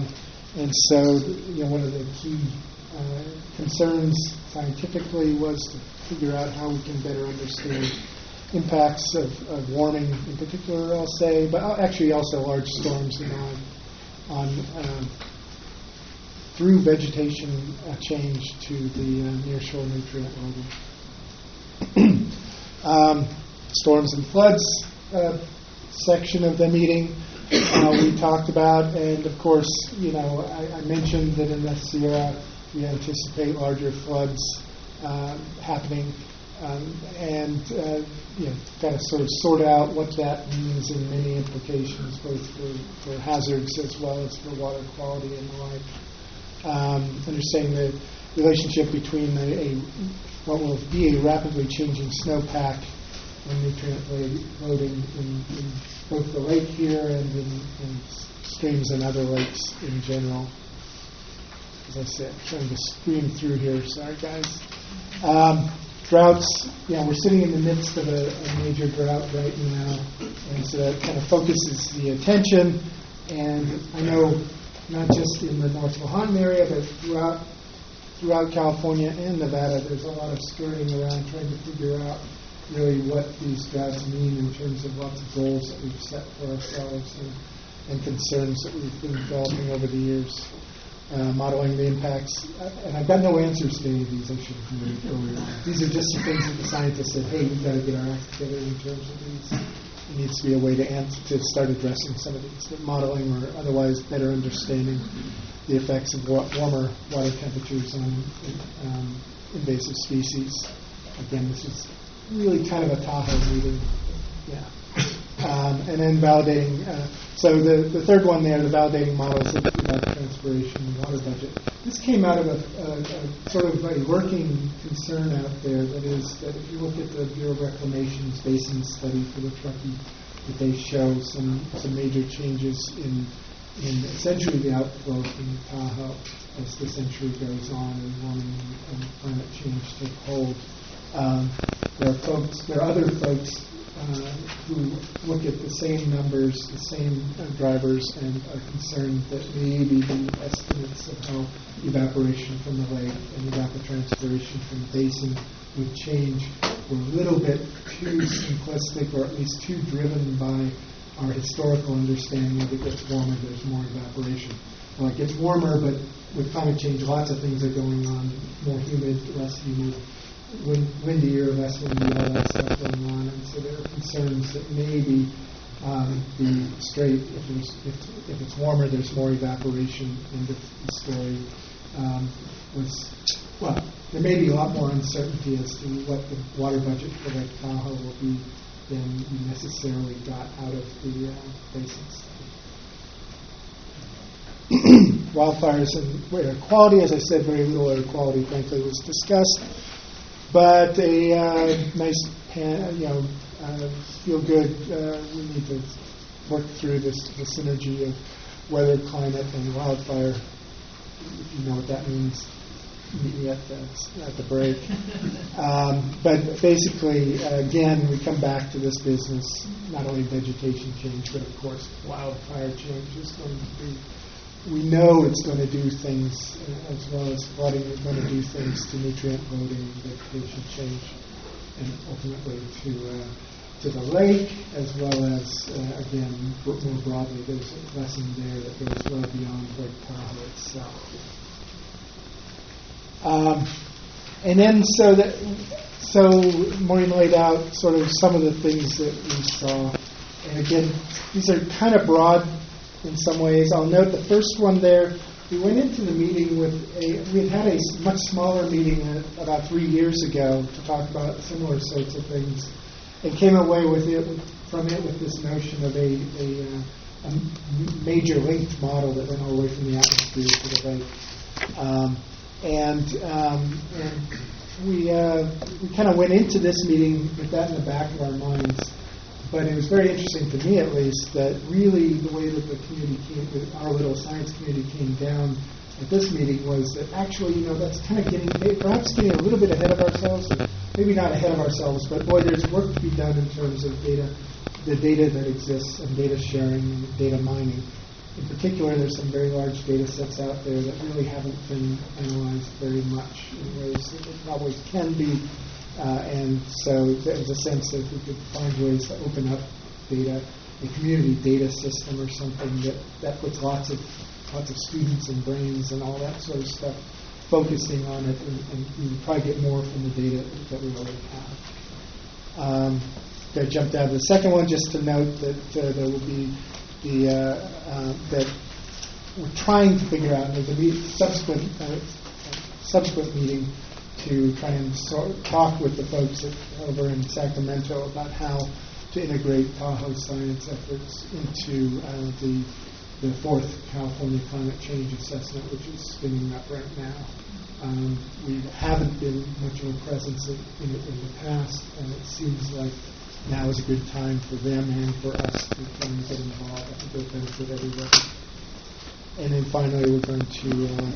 S2: so one of the key concerns scientifically was to figure out how we can better understand impacts of warming in particular, I'll say, but actually also large storms on through vegetation change to the nearshore nutrient loading. Storms and floods section of the meeting we talked about, and of course, I mentioned that in the Sierra we anticipate larger floods happening, and kind of sort out what that means and many implications, both for hazards as well as for water quality and the like. Understanding the relationship between what will be a rapidly changing snowpack and nutrient loading in both the lake here and in streams and other lakes in general. As I said, I'm trying to scream through here. Sorry, guys. Droughts, we're sitting in the midst of a major drought right now, and so that kind of focuses the attention. And I know not just in the North Lahontan area, but throughout California and Nevada, there's a lot of scurrying around trying to figure out really what these droughts mean in terms of lots of goals that we've set for ourselves and concerns that we've been developing over the years, modeling the impacts. And I've got no answers to any of these. I should have made earlier. These are just the things that the scientists said, hey, we've got to get our act together in terms of these. There needs to be a way to start addressing some of these, but modeling or otherwise better understanding the effects of warmer water temperatures on invasive species. Again, this is really kind of a Tahoe meeting. Yeah. And then validating. So the third one there, the validating models of evapotranspiration and water budget. This came out of a sort of a working concern out there. That is that if you look at the Bureau of Reclamation's basin study for the Truckee, that they show some major changes in essentially the outflow from the Tahoe as the century goes on and warming and climate change take hold. There are other folks who look at the same numbers, the same drivers, and are concerned that maybe the estimates of how evaporation from the lake and evapotranspiration from the basin would change were a little bit too simplistic, or at least too driven by our historical understanding of it gets warmer, there's more evaporation. Well, it gets warmer, but with climate change, lots of things are going on, more humid, less humid, windier, less windy, all that stuff going on. And so there are concerns that maybe the strait, if it's warmer, there's more evaporation, and if the story there may be a lot more uncertainty as to what the water budget for Lake Tahoe will be than you necessarily got out of the basin study. Wildfires and air quality, as I said, very little air quality, frankly, was discussed. But a nice, feel good. We need to work through the synergy of weather, climate, and wildfire. If you know what that means, meet me at the break. But basically, again, we come back to this business. Not only vegetation change, but of course, wildfire change is going to be. We know it's going to do things, as well as flooding, it's going to do things to nutrient loading, vegetation change, and ultimately to the lake, as well as, again, more broadly, there's a lesson there that goes well beyond Lake Tahoe itself. And then so Maureen laid out sort of some of the things that we saw. And again, these are kind of broad in some ways. I'll note the first one there, we went into the meeting we had a much smaller meeting about 3 years ago to talk about similar sorts of things, and came away from it with this notion of a major linked model that went all the way from the atmosphere to the lake. And we kind of went into this meeting with that in the back of our minds. But it was very interesting to me, at least, that really the way that the community our little science community came down at this meeting was that actually, that's kind of perhaps getting a little bit ahead of ourselves, or maybe not ahead of ourselves, but boy, there's work to be done in terms of the data that exists, and data sharing and data mining. In particular, there's some very large data sets out there that really haven't been analyzed very much in ways that they probably can be. And so there was a sense that if we could find ways to open up data, a community data system or something that puts lots of students and brains and all that sort of stuff focusing on it, and we would probably get more from the data that we already have. I jumped out of the second one just to note that there will be that we're trying to figure out, and there's a subsequent meeting to try and talk with the folks over in Sacramento about how to integrate Tahoe science efforts into the fourth California climate change assessment, which is spinning up right now. We haven't been much of a presence in it in the past, and it seems like now is a good time for them and for us to try and get involved. I think it'll benefit everybody. And then finally, we're going to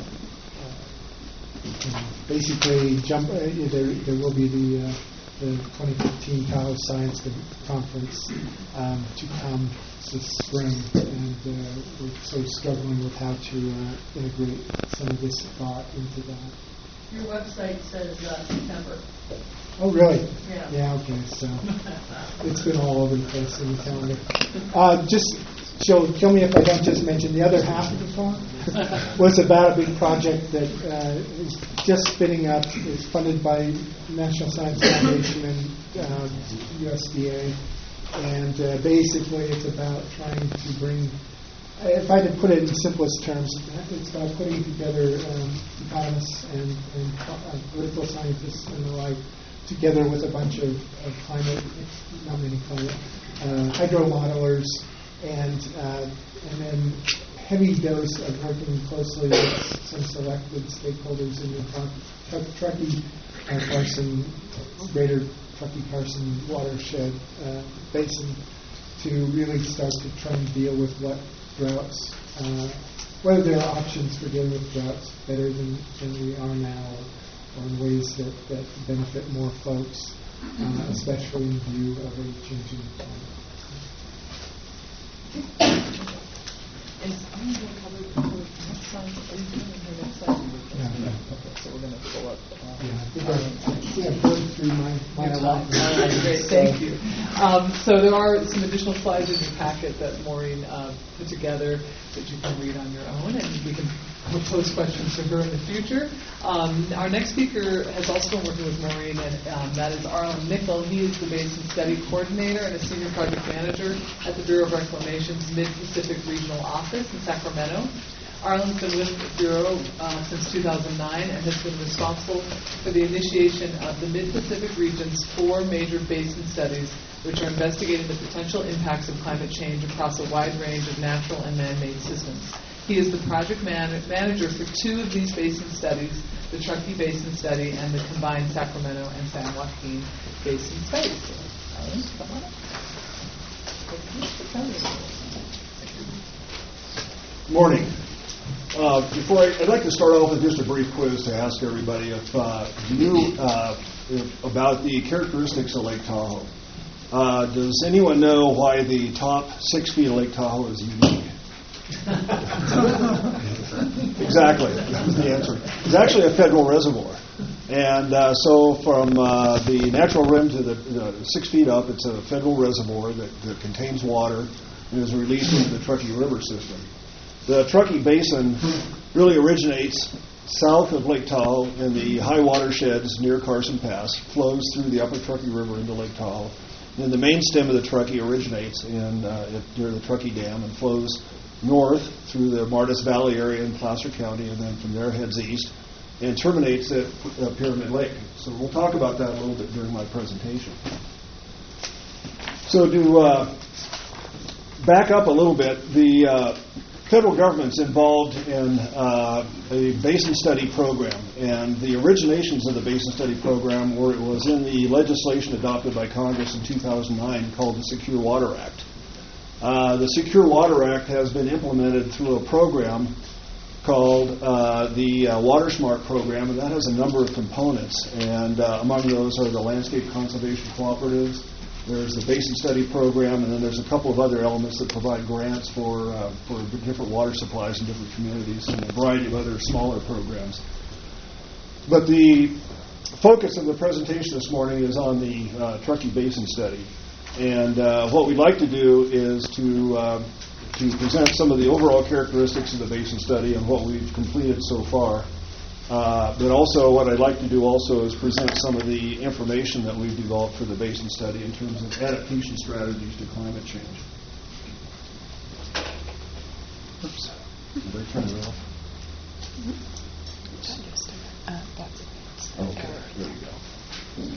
S2: basically jump. There will be the 2015 Tahoe Science Conference to come this spring, and we're sort of struggling with how to integrate some of this thought into that.
S8: Your website says September.
S2: Oh, really?
S8: Yeah.
S2: Yeah, okay, so it's been all over the place in the calendar. Just kill me if I don't just mention the other half of the talk was about a big project that is just spinning up. It's funded by National Science Foundation and USDA. And basically it's about trying to bring, if I could put it in simplest terms, it's about putting together economists and political scientists and the like together with a bunch of climate, not many climate, hydro modelers, and then heavy dose of working closely with some selected stakeholders in the Truckee-Carson, greater Truckee-Carson watershed basin to really start to try and deal with what droughts, whether there are options for dealing with droughts better than we are now, or in ways that benefit more folks, especially in view of a changing climate.
S1: So we're going to pull up.
S2: I think I've burned through my allotment.
S1: All right, great, thank you. So there are some additional slides in your packet that Maureen put together that you can read on your own, and we can pose questions to her in the future. Our next speaker has also been working with Maureen, and that is Arlen Nickel. He is the Basin Study Coordinator and a Senior Project Manager at the Bureau of Reclamation's Mid-Pacific Regional Office in Sacramento. Arlen's been with the Bureau since 2009 and has been responsible for the initiation of the Mid-Pacific region's 4 major basin studies, which are investigating the potential impacts of climate change across a wide range of natural and man-made systems. He is the project manager for 2 of these basin studies, the Truckee Basin Study and the combined Sacramento and San Joaquin Basin Studies. Arlen, come on up.
S3: Morning. I'd like to start off with just a brief quiz to ask everybody if about the characteristics of Lake Tahoe. Does anyone know why the top 6 feet of Lake Tahoe is unique? Exactly, that was the answer. It's actually a federal reservoir. And so from the natural rim to the 6 feet up, it's a federal reservoir that contains water and is released into the Truckee River system. The Truckee Basin really originates south of Lake Tahoe in the high watersheds near Carson Pass, flows through the upper Truckee River into Lake Tahoe. Then the main stem of the Truckee originates near the Truckee Dam and flows north through the Martis Valley area in Placer County, and then from there heads east and terminates at Pyramid Lake. So we'll talk about that a little bit during my presentation. So to back up a little bit, the federal government's involved in a basin study program, and the originations of the basin study program was in the legislation adopted by Congress in 2009 called the Secure Water Act. The Secure Water Act has been implemented through a program called the WaterSmart program, and that has a number of components, and among those are the landscape conservation cooperatives. There's the basin study program, and then there's a couple of other elements that provide grants for different water supplies in different communities, and a variety of other smaller programs. But the focus of the presentation this morning is on the Truckee Basin Study. And what we'd like to do is to present some of the overall characteristics of the basin study and what we've completed so far. But also what I'd like to do also is present some of the information that we've developed for the basin study in terms of adaptation strategies to climate change. Oops. Did I turn it off? Okay, there you go.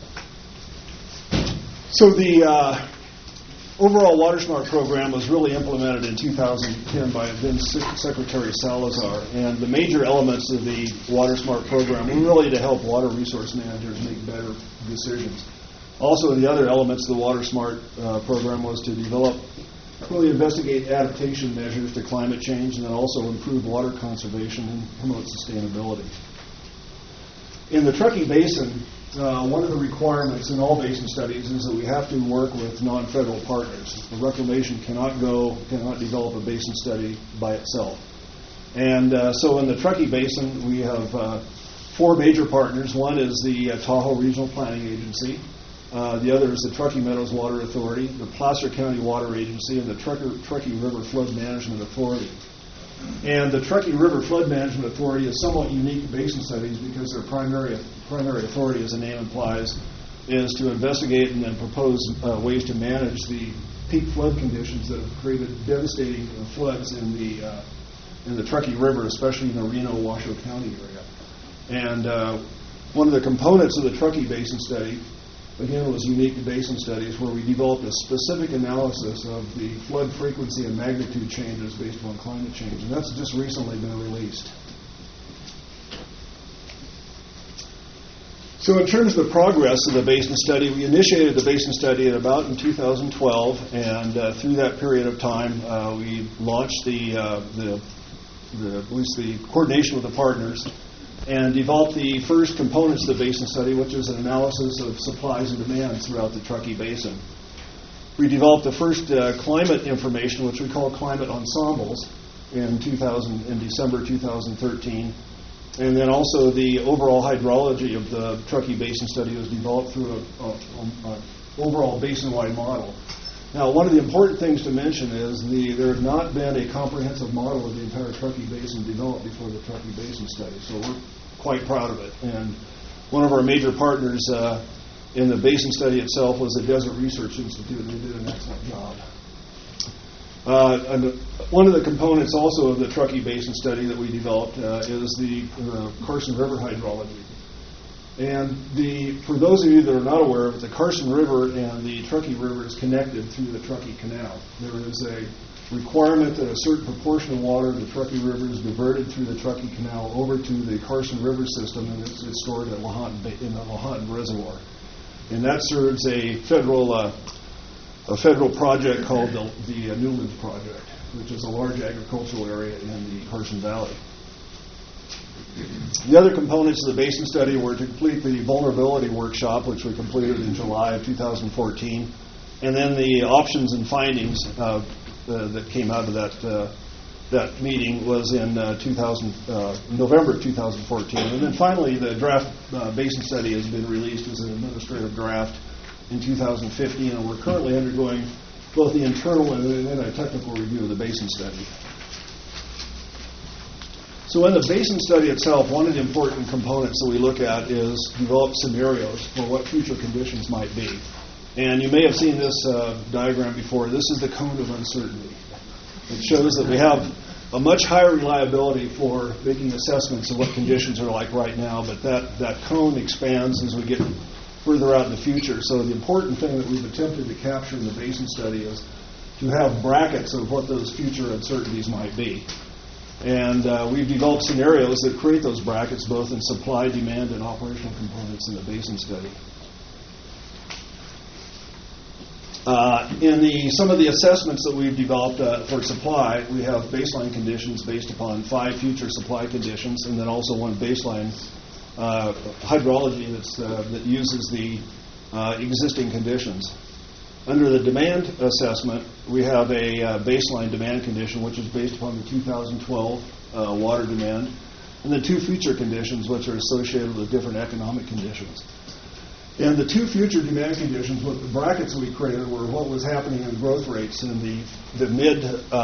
S3: So the overall WaterSmart program was really implemented in 2010 by then Secretary Salazar, and the major elements of the WaterSmart program were really to help water resource managers make better decisions. Also, the other elements of the WaterSmart program was to really investigate adaptation measures to climate change, and then also improve water conservation and promote sustainability. In the Truckee Basin, one of the requirements in all basin studies is that we have to work with non-federal partners. The reclamation cannot develop a basin study by itself. And so in the Truckee Basin, we have 4 major partners. One is the Tahoe Regional Planning Agency. The other is the Truckee Meadows Water Authority, the Placer County Water Agency, and the Truckee River Flood Management Authority. And the Truckee River Flood Management Authority is somewhat unique to basin studies because their primary authority, as the name implies, is to investigate and then propose ways to manage the peak flood conditions that have created devastating floods in the Truckee River, especially in the Reno-Washoe County area. And one of the components of the Truckee Basin Study, again, was unique to basin studies, where we developed a specific analysis of the flood frequency and magnitude changes based on climate change, and that's just recently been released. So in terms of the progress of the basin study, we initiated the basin study at about in 2012, and through that period of time, we launched at least the coordination with the partners, and developed the first components of the basin study, which is an analysis of supplies and demands throughout the Truckee Basin. We developed the first climate information, which we call climate ensembles, in December 2013. And then also the overall hydrology of the Truckee Basin study was developed through an overall basin-wide model. Now, one of the important things to mention is there has not been a comprehensive model of the entire Truckee Basin developed before the Truckee Basin study, so we're quite proud of it. And one of our major partners in the basin study itself was the Desert Research Institute, and they did an excellent job. And one of the components also of the Truckee Basin study that we developed is the Carson River hydrology. And for those of you that are not aware of it, the Carson River and the Truckee River is connected through the Truckee Canal. There is a requirement that a certain proportion of water in the Truckee River is diverted through the Truckee Canal over to the Carson River system, and it's stored in the Lahontan Reservoir. And that serves a federal project called the Newlands Project, which is a large agricultural area in the Carson Valley. The other components of the basin study were to complete the vulnerability workshop, which we completed in July of 2014, and then the options and findings that came out of that meeting was in November of 2014. And then finally, the draft basin study has been released as an administrative draft in 2015, and we're currently undergoing both the internal and a technical review of the basin study. So in the basin study itself, one of the important components that we look at is develop scenarios for what future conditions might be. And you may have seen this diagram before. This is the cone of uncertainty. It shows that we have a much higher reliability for making assessments of what conditions are like right now, but that cone expands as we get further out in the future. So the important thing that we've attempted to capture in the basin study is to have brackets of what those future uncertainties might be. And we've developed scenarios that create those brackets both in supply, demand, and operational components in the basin study. In some of the assessments that we've developed for supply, we have baseline conditions based upon 5 future supply conditions, and then also one baseline hydrology that uses the existing conditions. Under the demand assessment, we have a baseline demand condition, which is based upon the 2012 water demand, and then 2 future conditions, which are associated with different economic conditions. And the 2 future demand conditions, with the brackets we created, were what was happening in growth rates in the mid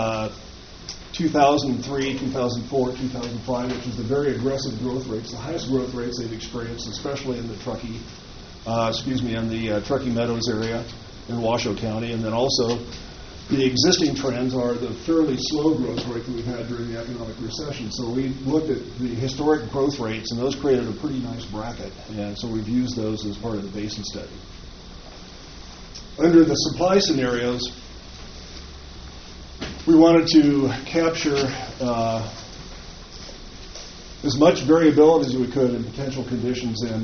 S3: 2003, 2004, 2005, which is the very aggressive growth rates, the highest growth rates they've experienced, especially in the Truckee Meadows area in Washoe County, and then also the existing trends are the fairly slow growth rate that we've had during the economic recession. So we looked at the historic growth rates, and those created a pretty nice bracket, and so we've used those as part of the basin study. Under the supply scenarios, we wanted to capture as much variability as we could in potential conditions in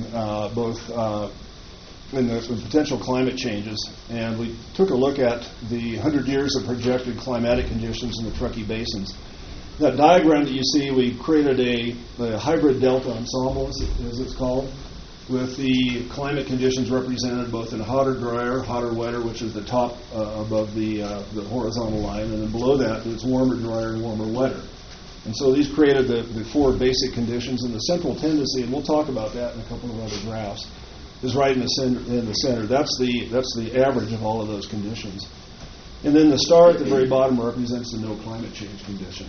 S3: in the potential climate changes, and we took a look at the 100 years of projected climatic conditions in the Truckee basins. That diagram that you see, we created a hybrid delta ensemble, as it's called, with the climate conditions represented both in hotter, drier, hotter, wetter, which is the top above the horizontal line, and then below that it's warmer, drier, and warmer, wetter. And so these created the 4 basic conditions, and the central tendency, and we'll talk about that in a couple of other graphs, is right in the center. That's the average of all of those conditions. And then the star at the very bottom represents the no climate change condition.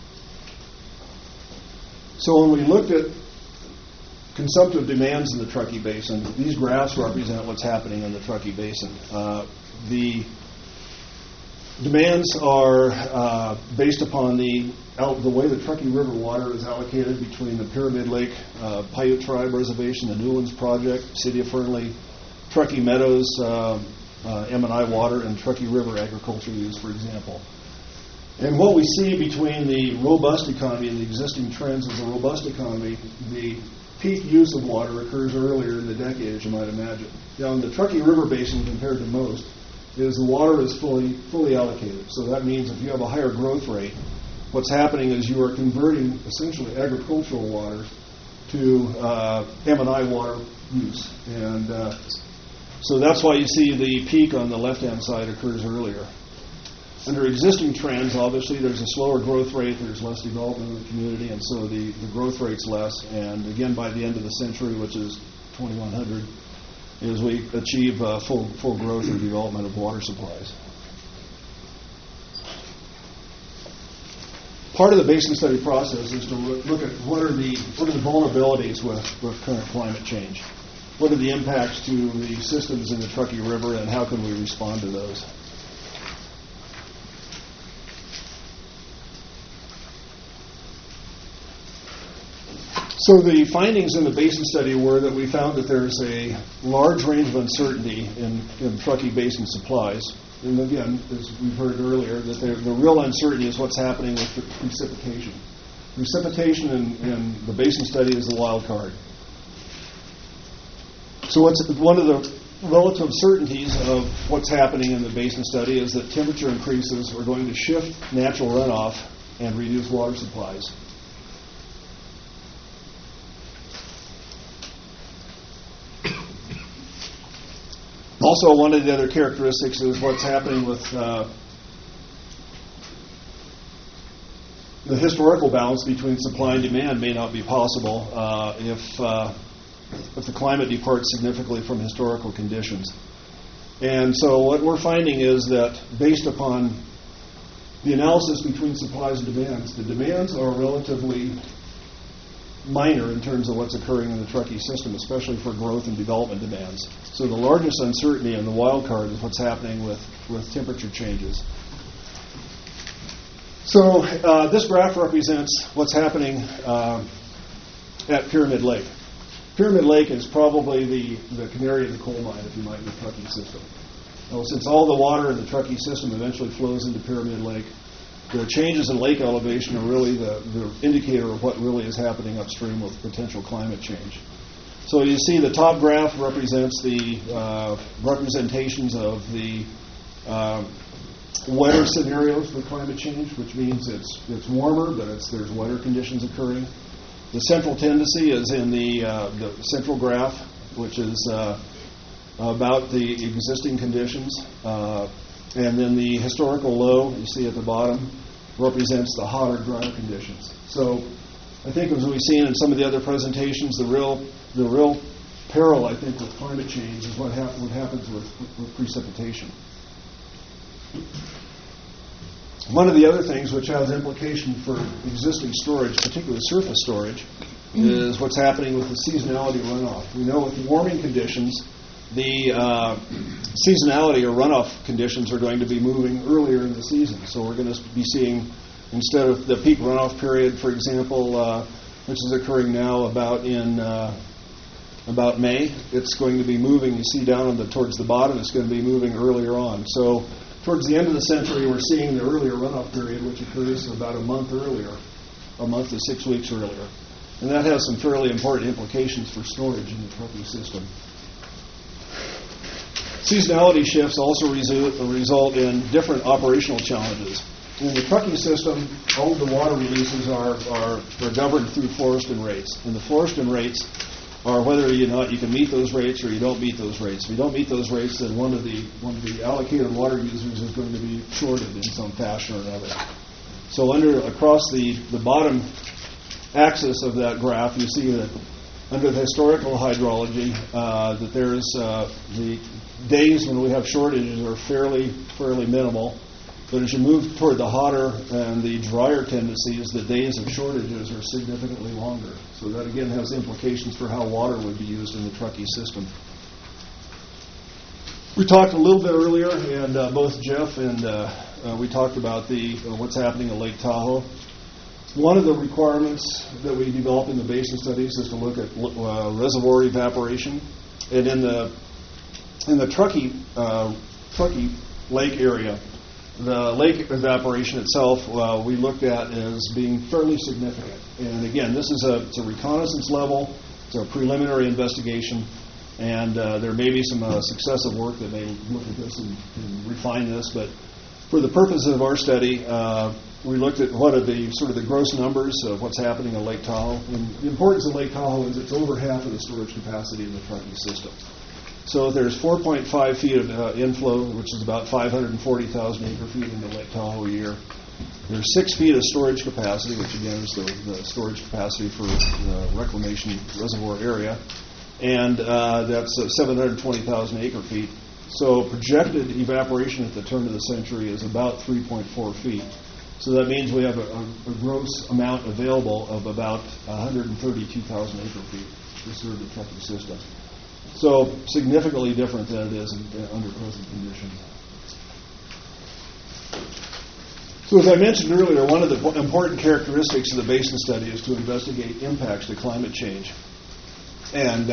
S3: So when we looked at consumptive demands in the Truckee Basin, these graphs represent what's happening in the Truckee Basin. The demands are based upon the way the Truckee River water is allocated between the Pyramid Lake Paiute Tribe Reservation, the Newlands Project, City of Fernley, Truckee Meadows, M&I Water, and Truckee River agricultural use, for example. And what we see between the robust economy and the existing trends of the robust economy, the peak use of water occurs earlier in the decade, as you might imagine. Now, in the Truckee River Basin, compared to most, is the water is fully allocated. So that means if you have a higher growth rate, what's happening is you are converting essentially agricultural water to M&I water use. And so that's why you see the peak on the left-hand side occurs earlier. Under existing trends, obviously, there's a slower growth rate, there's less development in the community, and so the growth rate's less. And again, by the end of the century, which is 2100, is we achieve full growth or development of water supplies. Part of the basin study process is to look at what are the vulnerabilities with current climate change. What are the impacts to the systems in the Truckee River, and how can we respond to those? So the findings in the basin study were that we found that there's a large range of uncertainty in Truckee Basin supplies. And again, as we've heard earlier, that the real uncertainty is what's happening with the precipitation. Precipitation in the basin study is the wild card. So one of the relative certainties of what's happening in the basin study is that temperature increases are going to shift natural runoff and reduce water supplies. Also, one of the other characteristics is what's happening with the historical balance between supply and demand may not be possible if the climate departs significantly from historical conditions. And so what we're finding is that based upon the analysis between supplies and demands, the demands are relatively minor in terms of what's occurring in the Truckee system, especially for growth and development demands. So the largest uncertainty and the wild card is what's happening with temperature changes. So this graph represents what's happening at Pyramid Lake. Pyramid Lake is probably the canary in the coal mine, if you might, in the Truckee system. Well, since all the water in the Truckee system eventually flows into Pyramid Lake, the changes in lake elevation are really the indicator of what really is happening upstream with potential climate change. So you see the top graph represents the representations of the wetter scenarios for climate change, which means it's warmer, but there's wetter conditions occurring. The central tendency is in the central graph, which is about the existing conditions. And then the historical low, you see at the bottom, represents the hotter, drier conditions. So I think as we've seen in some of the other presentations, the real peril, I think, with climate change is what happens with precipitation. One of the other things which has implication for existing storage, particularly surface storage, is what's happening with the seasonality runoff. We know with warming conditions, the seasonality or runoff conditions are going to be moving earlier in the season. So we're going to be seeing, instead of the peak runoff period, for example, which is occurring now about May, it's going to be moving, you see down towards the bottom, it's going to be moving earlier on. So towards the end of the century, we're seeing the earlier runoff period, which occurs about a month earlier, a month to 6 weeks earlier. And that has some fairly important implications for storage in the Truckee system. Seasonality shifts also result in different operational challenges. In the Truckee system, all of the water releases are governed through Floreston rates. And the Floreston rates are whether or not you can meet those rates or you don't meet those rates. If you don't meet those rates, then one of the allocated water users is going to be shorted in some fashion or another. So across the bottom axis of that graph, you see that under the historical hydrology, that there's the days when we have shortages are fairly minimal. But as you move toward the hotter and the drier tendencies, the days of shortages are significantly longer. So that again has implications for how water would be used in the Truckee system. We talked a little bit earlier, and both Jeff and we talked about what's happening in Lake Tahoe. One of the requirements that we develop in the basin studies is to look at reservoir evaporation, and in the Truckee Lake area, the lake evaporation itself we looked at as being fairly significant. And again, this is it's a reconnaissance level, it's a preliminary investigation, and there may be some successive work that may look at this and refine this. But for the purposes of our study, we looked at what are the sort of the gross numbers of what's happening in Lake Tahoe. And the importance of Lake Tahoe is it's over half of the storage capacity in the Truckee system. So there's 4.5 feet of inflow, which is about 540,000 acre-feet into Lake Tahoe a year. There's 6 feet of storage capacity, which again is the storage capacity for the reclamation reservoir area, and that's 720,000 acre-feet. So projected evaporation at the turn of the century is about 3.4 feet. So that means we have a gross amount available of about 132,000 acre-feet to serve the Truckee system. So significantly different than it is under present conditions. So as I mentioned earlier, one of the important characteristics of the basin study is to investigate impacts to climate change. And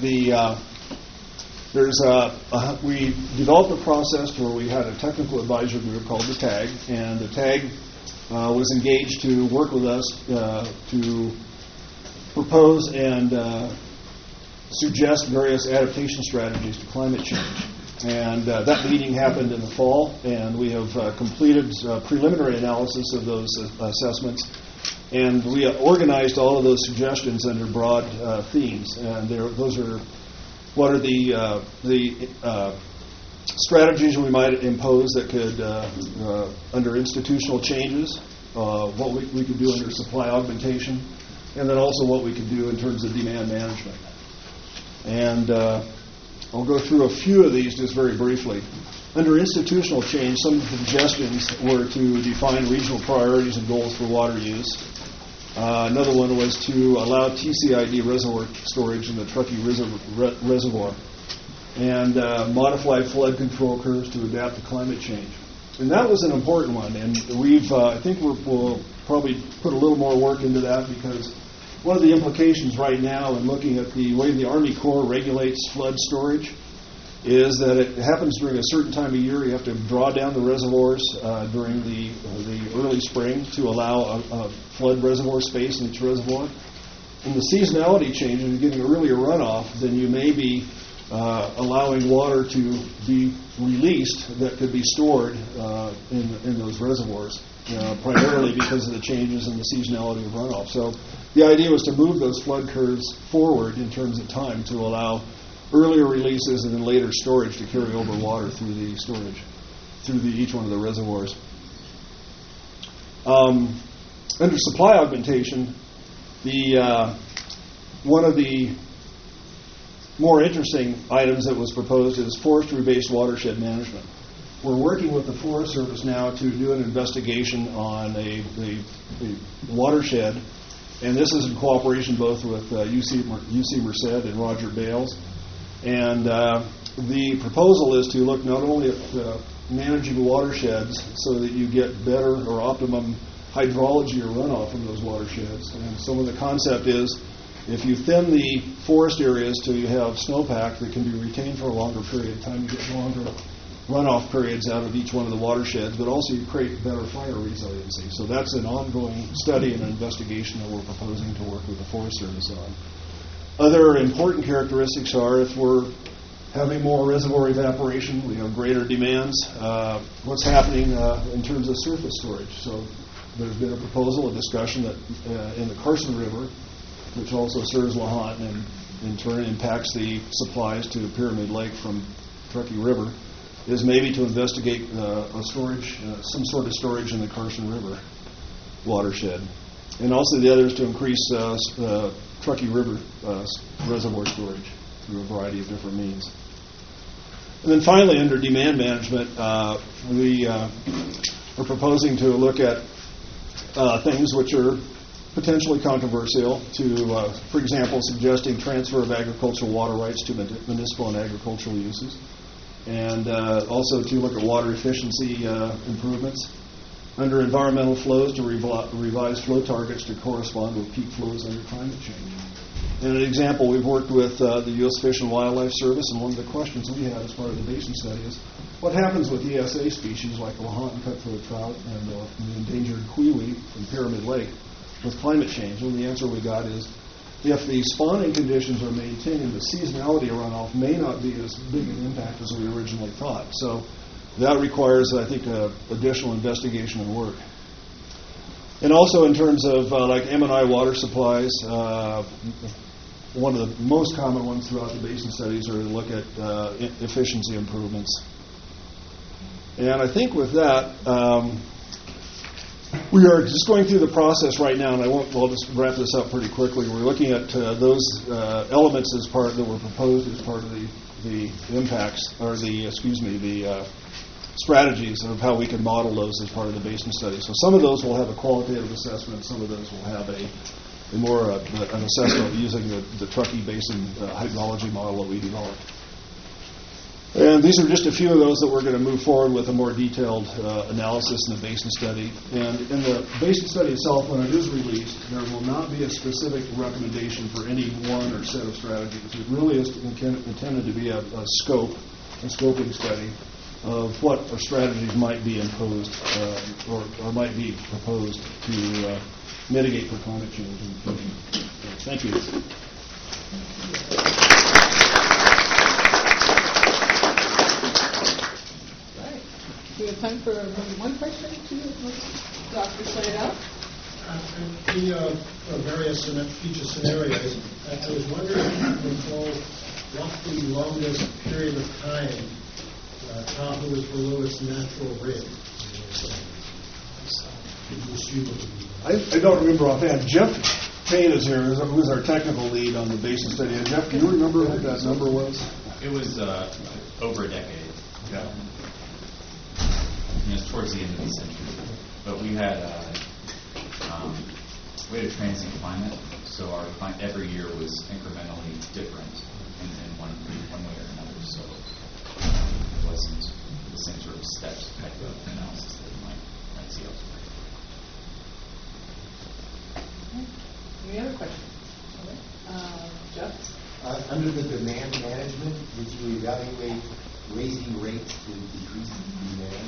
S3: we developed a process where we had a technical advisory group called the TAG, and the TAG was engaged to work with us to propose and suggest various adaptation strategies to climate change. And that meeting happened in the fall, and we have completed preliminary analysis of those assessments. And we organized all of those suggestions under broad themes. And those are what are the strategies we might impose that could, under institutional changes, what we could do under supply augmentation, and then also what we could do in terms of demand management. And I'll go through a few of these just very briefly. Under institutional change, some of the suggestions were to define regional priorities and goals for water use. Another one was to allow TCID reservoir storage in the Truckee Reservoir and modify flood control curves to adapt to climate change. And that was an important one, and I think we'll probably put a little more work into that, because one of the implications right now in looking at the way the Army Corps regulates flood storage is that it happens during a certain time of year. You have to draw down the reservoirs during the early spring to allow a flood reservoir space in each reservoir. When the seasonality changes and you're getting earlier runoff, then you may be allowing water to be released that could be stored in those reservoirs, primarily because of the changes in the seasonality of runoff. So the idea was to move those flood curves forward in terms of time to allow earlier releases and then later storage to carry over water through the storage, through each one of the reservoirs. Under supply augmentation, one of the more interesting items that was proposed is forestry-based watershed management. We're working with the Forest Service now to do an investigation on a watershed, and this is in cooperation both with UC Merced and Roger Bales. And the proposal is to look not only at managing watersheds so that you get better or optimum hydrology or runoff from those watersheds. And some of the concept is if you thin the forest areas till you have snowpack that can be retained for a longer period of time, you get longer runoff periods out of each one of the watersheds, but also you create better fire resiliency. So that's an ongoing study and investigation that we're proposing to work with the Forest Service on. Other important characteristics are if we're having more reservoir evaporation, we have greater demands. What's happening in terms of surface storage? So there's been a proposal, a discussion that in the Carson River, which also serves Lahontan and in turn impacts the supplies to Pyramid Lake from Truckee River, is maybe to investigate some sort of storage in the Carson River watershed. And also the other is to increase Truckee River reservoir storage through a variety of different means. And then finally, under demand management, we are proposing to look at things which are potentially controversial, to, for example, suggesting transfer of agricultural water rights to municipal and agricultural uses, and also to look at water efficiency improvements. Under environmental flows, to revise flow targets to correspond with peak flows under climate change. And an example, we've worked with the U.S. Fish and Wildlife Service, and one of the questions we had as part of the basin study is, what happens with ESA species like Lahontan cutthroat trout and the endangered kiwi from Pyramid Lake with climate change? And the answer we got is, if the spawning conditions are maintained, the seasonality of runoff may not be as big an impact as we originally thought. So that requires, I think, additional investigation and work. And also in terms of like M&I water supplies, one of the most common ones throughout the basin studies are to look at efficiency improvements. And I think with that, we are just going through the process right now, and I'll just wrap this up pretty quickly. We're looking at those elements as part that were proposed as part of the impacts, or the strategies of how we can model those as part of the basin study. So some of those will have a qualitative assessment, some of those will have an assessment using the Truckee Basin hydrology model that we developed. And these are just a few of those that we're going to move forward with a more detailed analysis in the basin study. And in the basin study itself, when it is released, there will not be a specific recommendation for any one or set of strategies. It really is intended to be a scoping study of what strategies might be imposed or might be proposed to mitigate for climate change in the future. Thank you.
S1: We have time for maybe one question to Dr. Slade.
S5: The various future scenarios, I was wondering if you can recall what the longest period of time Tahoe was below its natural rate.
S3: I don't remember offhand. Jeff Payne is here, who's our technical lead on the basin study. And Jeff, do you remember what that number was?
S8: It was over a decade.
S3: Yeah.
S8: It was towards the end of the century. But we had a transient climate, so our climate every year was incrementally different in one way or another. So it wasn't the same sort of steps type of analysis that you might see elsewhere.
S1: Any other questions? Jeff?
S9: Under the demand management, did you evaluate raising rates to decrease demand?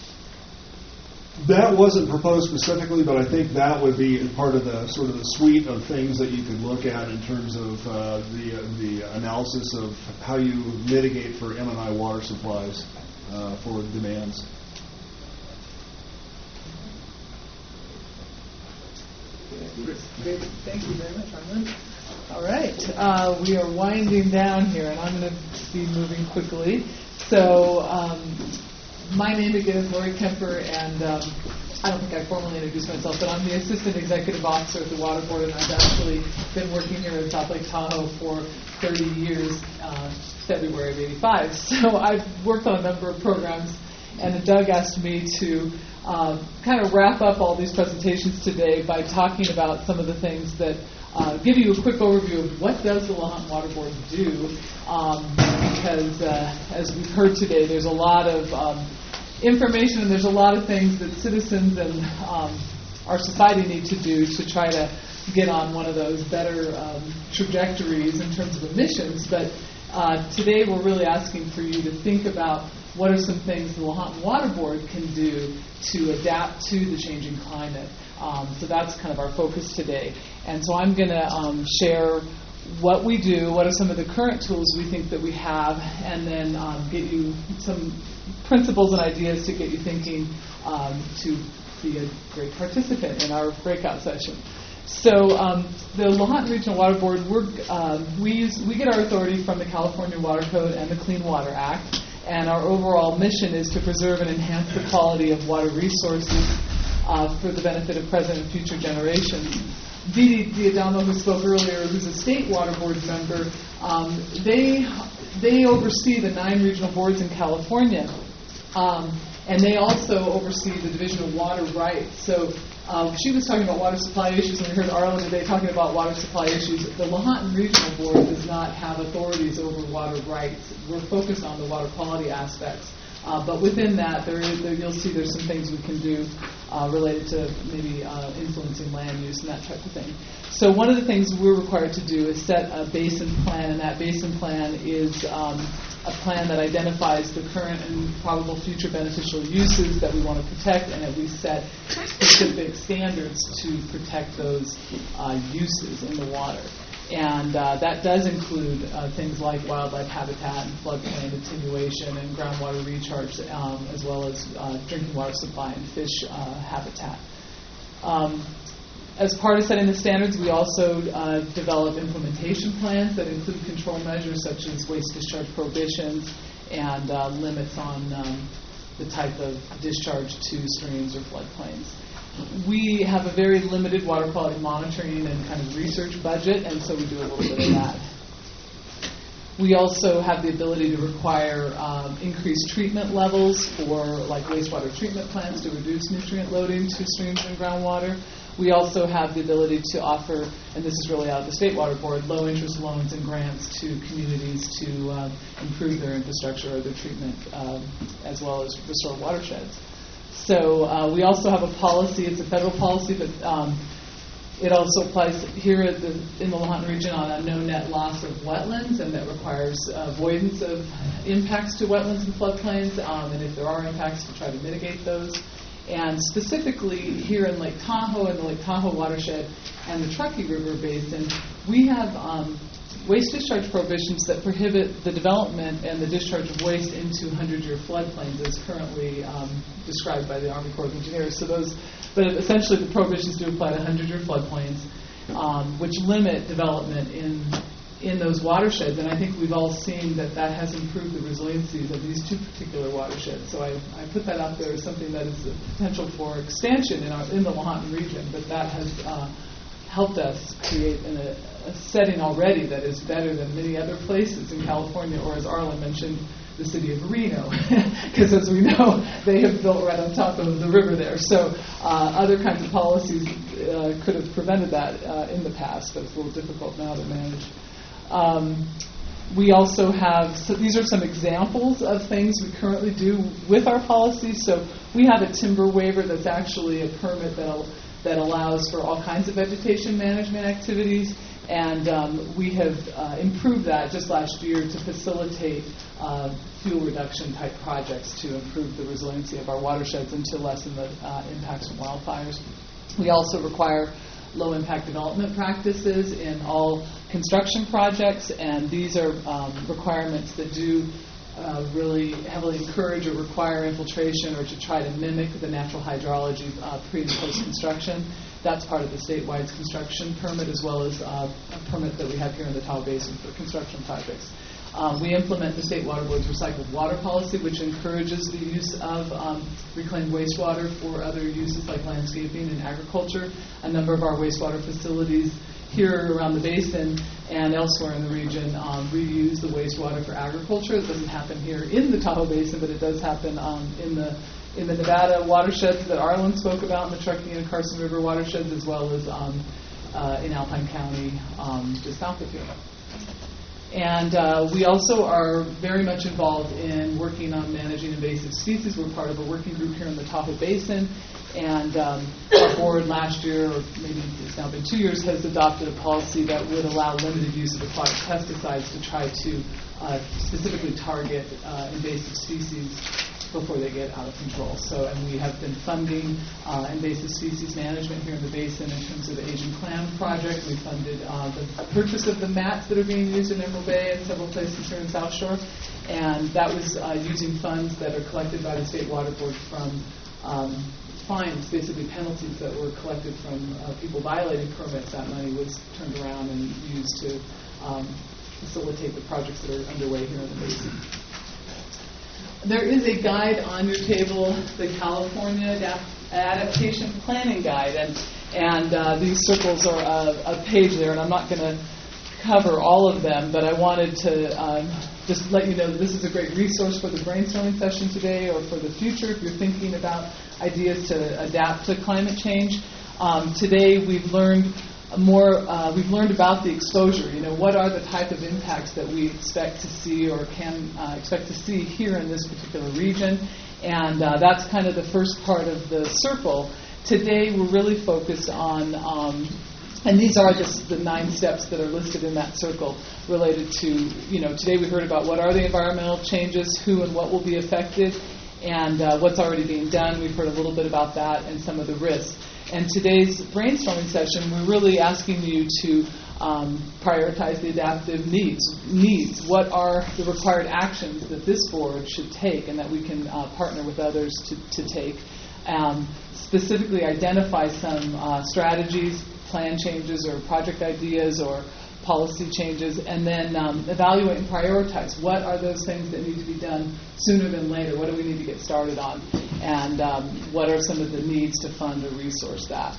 S3: That wasn't proposed specifically, but I think that would be part of the sort of the suite of things that you could look at in terms of the analysis of how you mitigate for M&I water supplies for demands.
S1: Great. Thank you very much, Arlen. All right. We are winding down here, and I'm going to be moving quickly. So my name again is Lori Kemper, and I don't think I formally introduced myself, but I'm the Assistant Executive Officer at the Water Board, and I've actually been working here in South Lake Tahoe for 30 years, February of '85. So I've worked on a number of programs, and Doug asked me to kind of wrap up all these presentations today by talking about some of the things that give you a quick overview of what does the Lahontan Water Board do, because as we've heard today, there's a lot of information and there's a lot of things that citizens and our society need to do to try to get on one of those better trajectories in terms of emissions. But today we're really asking for you to think about what are some things the Lahontan Water Board can do to adapt to the changing climate. So that's kind of our focus today. And so I'm going to share what we do, what are some of the current tools we think that we have, and then get you some principles and ideas to get you thinking to be a great participant in our breakout session. So the Lahontan Regional Water Board, we get our authority from the California Water Code and the Clean Water Act, and our overall mission is to preserve and enhance the quality of water resources for the benefit of present and future generations. Vidi Diadamo, who spoke earlier, who's a state water board member, they oversee the 9 regional boards in California. And they also oversee the Division of Water Rights. So she was talking about water supply issues, and we heard Arlen today talking about water supply issues. The Lahontan Regional Board does not have authorities over water rights. We're focused on the water quality aspects. But within that, you'll see there's some things we can do related to maybe influencing land use and that type of thing. So one of the things we're required to do is set a basin plan, and that basin plan is a plan that identifies the current and probable future beneficial uses that we want to protect, and that we set specific standards to protect those uses in the water. And that does include things like wildlife habitat and floodplain attenuation and groundwater recharge, as well as drinking water supply and fish habitat. As part of setting the standards, we also develop implementation plans that include control measures such as waste discharge prohibitions and limits on the type of discharge to streams or floodplains. We have a very limited water quality monitoring and kind of research budget, and so we do a little bit of that. We also have the ability to require increased treatment levels for like wastewater treatment plants to reduce nutrient loading to streams and groundwater. We also have the ability to offer, and this is really out of the State Water Board, low-interest loans and grants to communities to improve their infrastructure or their treatment, as well as restore watersheds. So we also have a policy. It's a federal policy, but it also applies here in the Lahontan region on a no net loss of wetlands, and that requires avoidance of impacts to wetlands and floodplains, and if there are impacts, to try to mitigate those. And specifically here in Lake Tahoe and the Lake Tahoe watershed and the Truckee River Basin, we have waste discharge prohibitions that prohibit the development and the discharge of waste into 100-year floodplains as currently described by the Army Corps of Engineers. But essentially the prohibitions do apply to 100-year floodplains, which limit development in those watersheds. And I think we've all seen that has improved the resiliencies of these 2 particular watersheds. So I put that out there as something that is a potential for expansion in the Lahontan region, but that has helped us create a setting already that is better than many other places in California, or as Arlen mentioned, the city of Reno, because as we know, they have built right on top of the river there. So other kinds of policies could have prevented that in the past, but it's a little difficult now to manage. We also have, so these are some examples of things we currently do with our policies. So we have a timber waiver that's actually a permit that allows for all kinds of vegetation management activities, and we have improved that just last year to facilitate fuel reduction type projects to improve the resiliency of our watersheds and to lessen the impacts from wildfires. We also require low-impact development practices in all construction projects, and these are requirements that do really heavily encourage or require infiltration or to try to mimic the natural hydrology pre- and post-construction. That's part of the statewide construction permit, as well as a permit that we have here in the Tahoe Basin for construction projects. We implement the State Water Board's recycled water policy, which encourages the use of reclaimed wastewater for other uses like landscaping and agriculture. A number of our wastewater facilities here around the basin and elsewhere in the region reuse the wastewater for agriculture. It doesn't happen here in the Tahoe Basin, but it does happen in the Nevada watersheds that Arlen spoke about, in the Truckee and Carson River watersheds, as well as in Alpine County, just south of here. And we also are very much involved in working on managing invasive species. We're part of a working group here in the Tahoe Basin. And our board last year, or maybe it's now been 2 years, has adopted a policy that would allow limited use of aquatic pesticides to try to specifically target invasive species before they get out of control. So, and we have been funding invasive species management here in the basin in terms of the Asian clam project. We funded the purchase of the mats that are being used in Emerald Bay and several places here in South Shore. And that was using funds that are collected by the State Water Board from fines, basically penalties that were collected from people violating permits. That money was turned around and used to facilitate the projects that are underway here in the basin. There is a guide on your table, the California Adaptation Planning Guide, And these circles are a page there, and I'm not going to cover all of them, but I wanted to just let you know that this is a great resource for the brainstorming session today or for the future if you're thinking about ideas to adapt to climate change. Today we've learned we've learned about the exposure. What are the type of impacts that we expect to see or can expect to see here in this particular region? And that's kind of the first part of the circle. Today we're really focused on, and these are just the 9 steps that are listed in that circle related to, today we heard about what are the environmental changes, who and what will be affected, and what's already being done. We've heard a little bit about that and some of the risks. And today's brainstorming session, we're really asking you to prioritize the adaptive needs. What are the required actions that this board should take and that we can partner with others to take? Specifically identify some strategies, plan changes, or project ideas, or policy changes, and then evaluate and prioritize. What are those things that need to be done sooner than later? What do we need to get started on? And what are some of the needs to fund or resource that?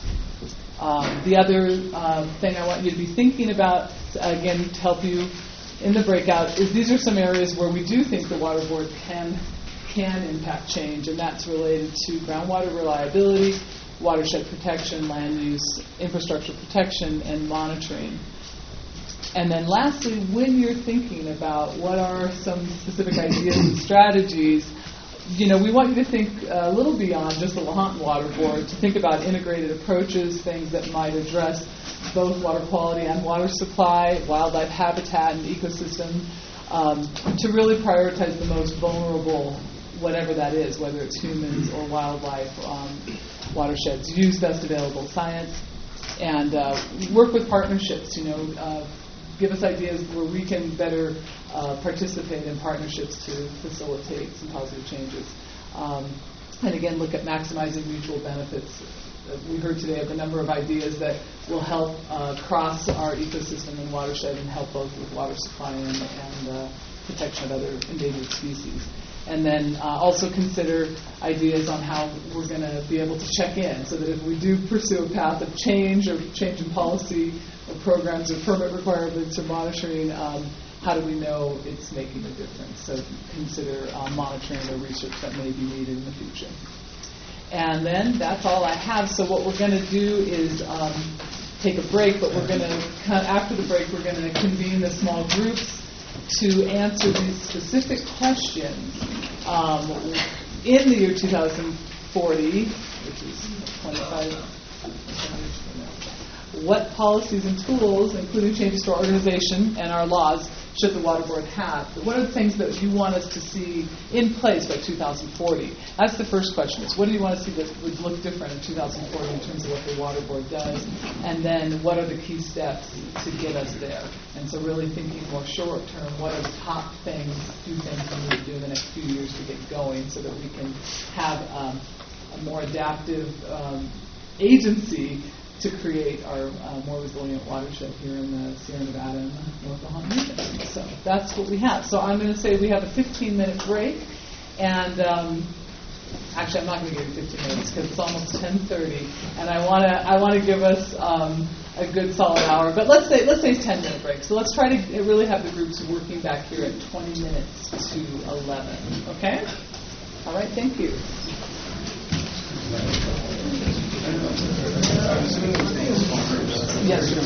S1: The other thing I want you to be thinking about, again, to help you in the breakout, is these are some areas where we do think the Water Board can impact change, and that's related to groundwater reliability, watershed protection, land use, infrastructure protection, and monitoring. And then lastly, when you're thinking about what are some specific ideas and strategies, we want you to think a little beyond just the Lahontan Water Board, to think about integrated approaches, things that might address both water quality and water supply, wildlife habitat and ecosystem, to really prioritize the most vulnerable, whatever that is, whether it's humans or wildlife, watersheds. Use best available science, and work with partnerships. Give us ideas where we can better participate in partnerships to facilitate some positive changes. And again, look at maximizing mutual benefits. We heard today of a number of ideas that will help cross our ecosystem and watershed and help both with water supply and protection of other endangered species. And then also consider ideas on how we're going to be able to check in, so that if we do pursue a path of change or change in policy or programs or permit requirements or monitoring, how do we know it's making a difference? So consider monitoring or research that may be needed in the future. And then that's all I have. So what we're going to do is take a break, but we're going to, after the break, we're going to convene the small groups to answer these specific questions in the year 2040, which is 25 what policies and tools, including changes to our organization and our laws, should the Water Board have? What are the things that you want us to see in place by 2040? That's the first question, is what do you want to see that would look different in 2040 in terms of what the Water Board does? And then what are the key steps to get us there? And so really thinking more short term, what are the top things we need to do in the next few years to get going so that we can have a more adaptive agency to create our more resilient watershed here in the Sierra Nevada and the North Lahontan region. So that's what we have. So I'm going to say we have a 15-minute break, and actually I'm not going to give you 15 minutes because it's almost 10:30, and I want to give us a good solid hour. But let's say 10-minute break. So let's try to really have the groups working back here at 20 minutes to 11. Okay? All right. Thank you. Yes,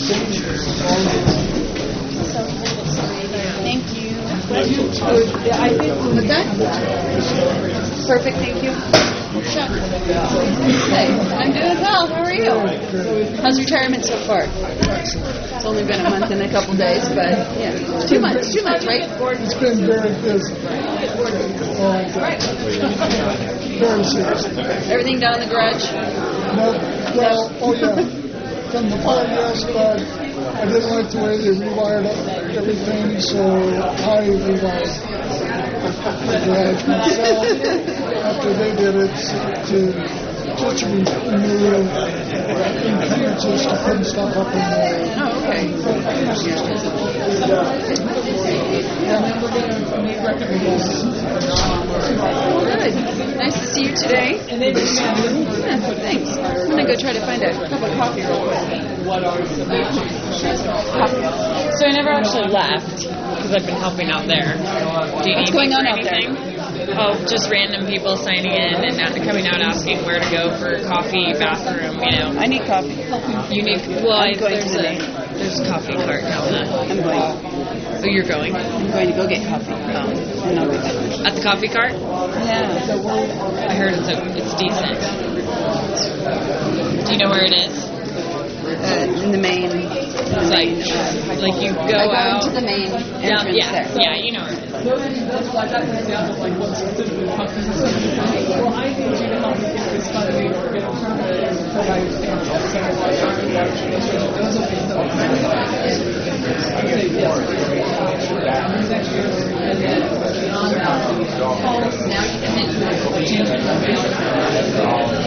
S4: Thank you.
S1: I think
S4: Perfect, thank you. Hey, I'm doing well. How are you? How's retirement so far? It's only been a month and a couple days, but yeah, 2 months, right?
S7: It's been very busy. Very serious.
S4: Everything down in the garage?
S7: No, well, oh yeah. From the part, yes, but I didn't like the way they rewired up everything, so I rewired the garage myself after they did it to remove impurities to put stuff up in there.
S4: Oh, okay.
S1: and then we're going to make recommendations.
S4: Good. Nice to see see you today. Yeah, thanks. I'm going to go try to find a cup of coffee real quick.
S1: What are some
S10: So I never actually left because I've been helping out there. Do you
S4: What's
S10: need me
S4: going on
S10: for
S4: out there?
S10: anything? Oh, just random people signing in and coming out asking where to go for coffee, bathroom, you know.
S4: I need coffee.
S10: You need, well,
S4: I'm going
S10: there's
S4: to the
S10: there's a coffee cart down there.
S4: I'm going.
S10: Oh, you're going?
S4: I'm going to go get coffee. And I'll be back.
S10: At the coffee cart?
S4: Yeah.
S10: I heard it's decent. Do you know where it is?
S4: In the main.
S10: It's like you go
S4: I go
S10: out.
S4: into the main
S10: Down,
S4: entrance
S10: yeah,
S4: there.
S10: yeah, you know where it is.
S1: That's like that example, like what specifically comes. Well, I need you to help me get this funding or get a permit and provide samples. So it's like, those will be some. And then beyond that, policy. Now you can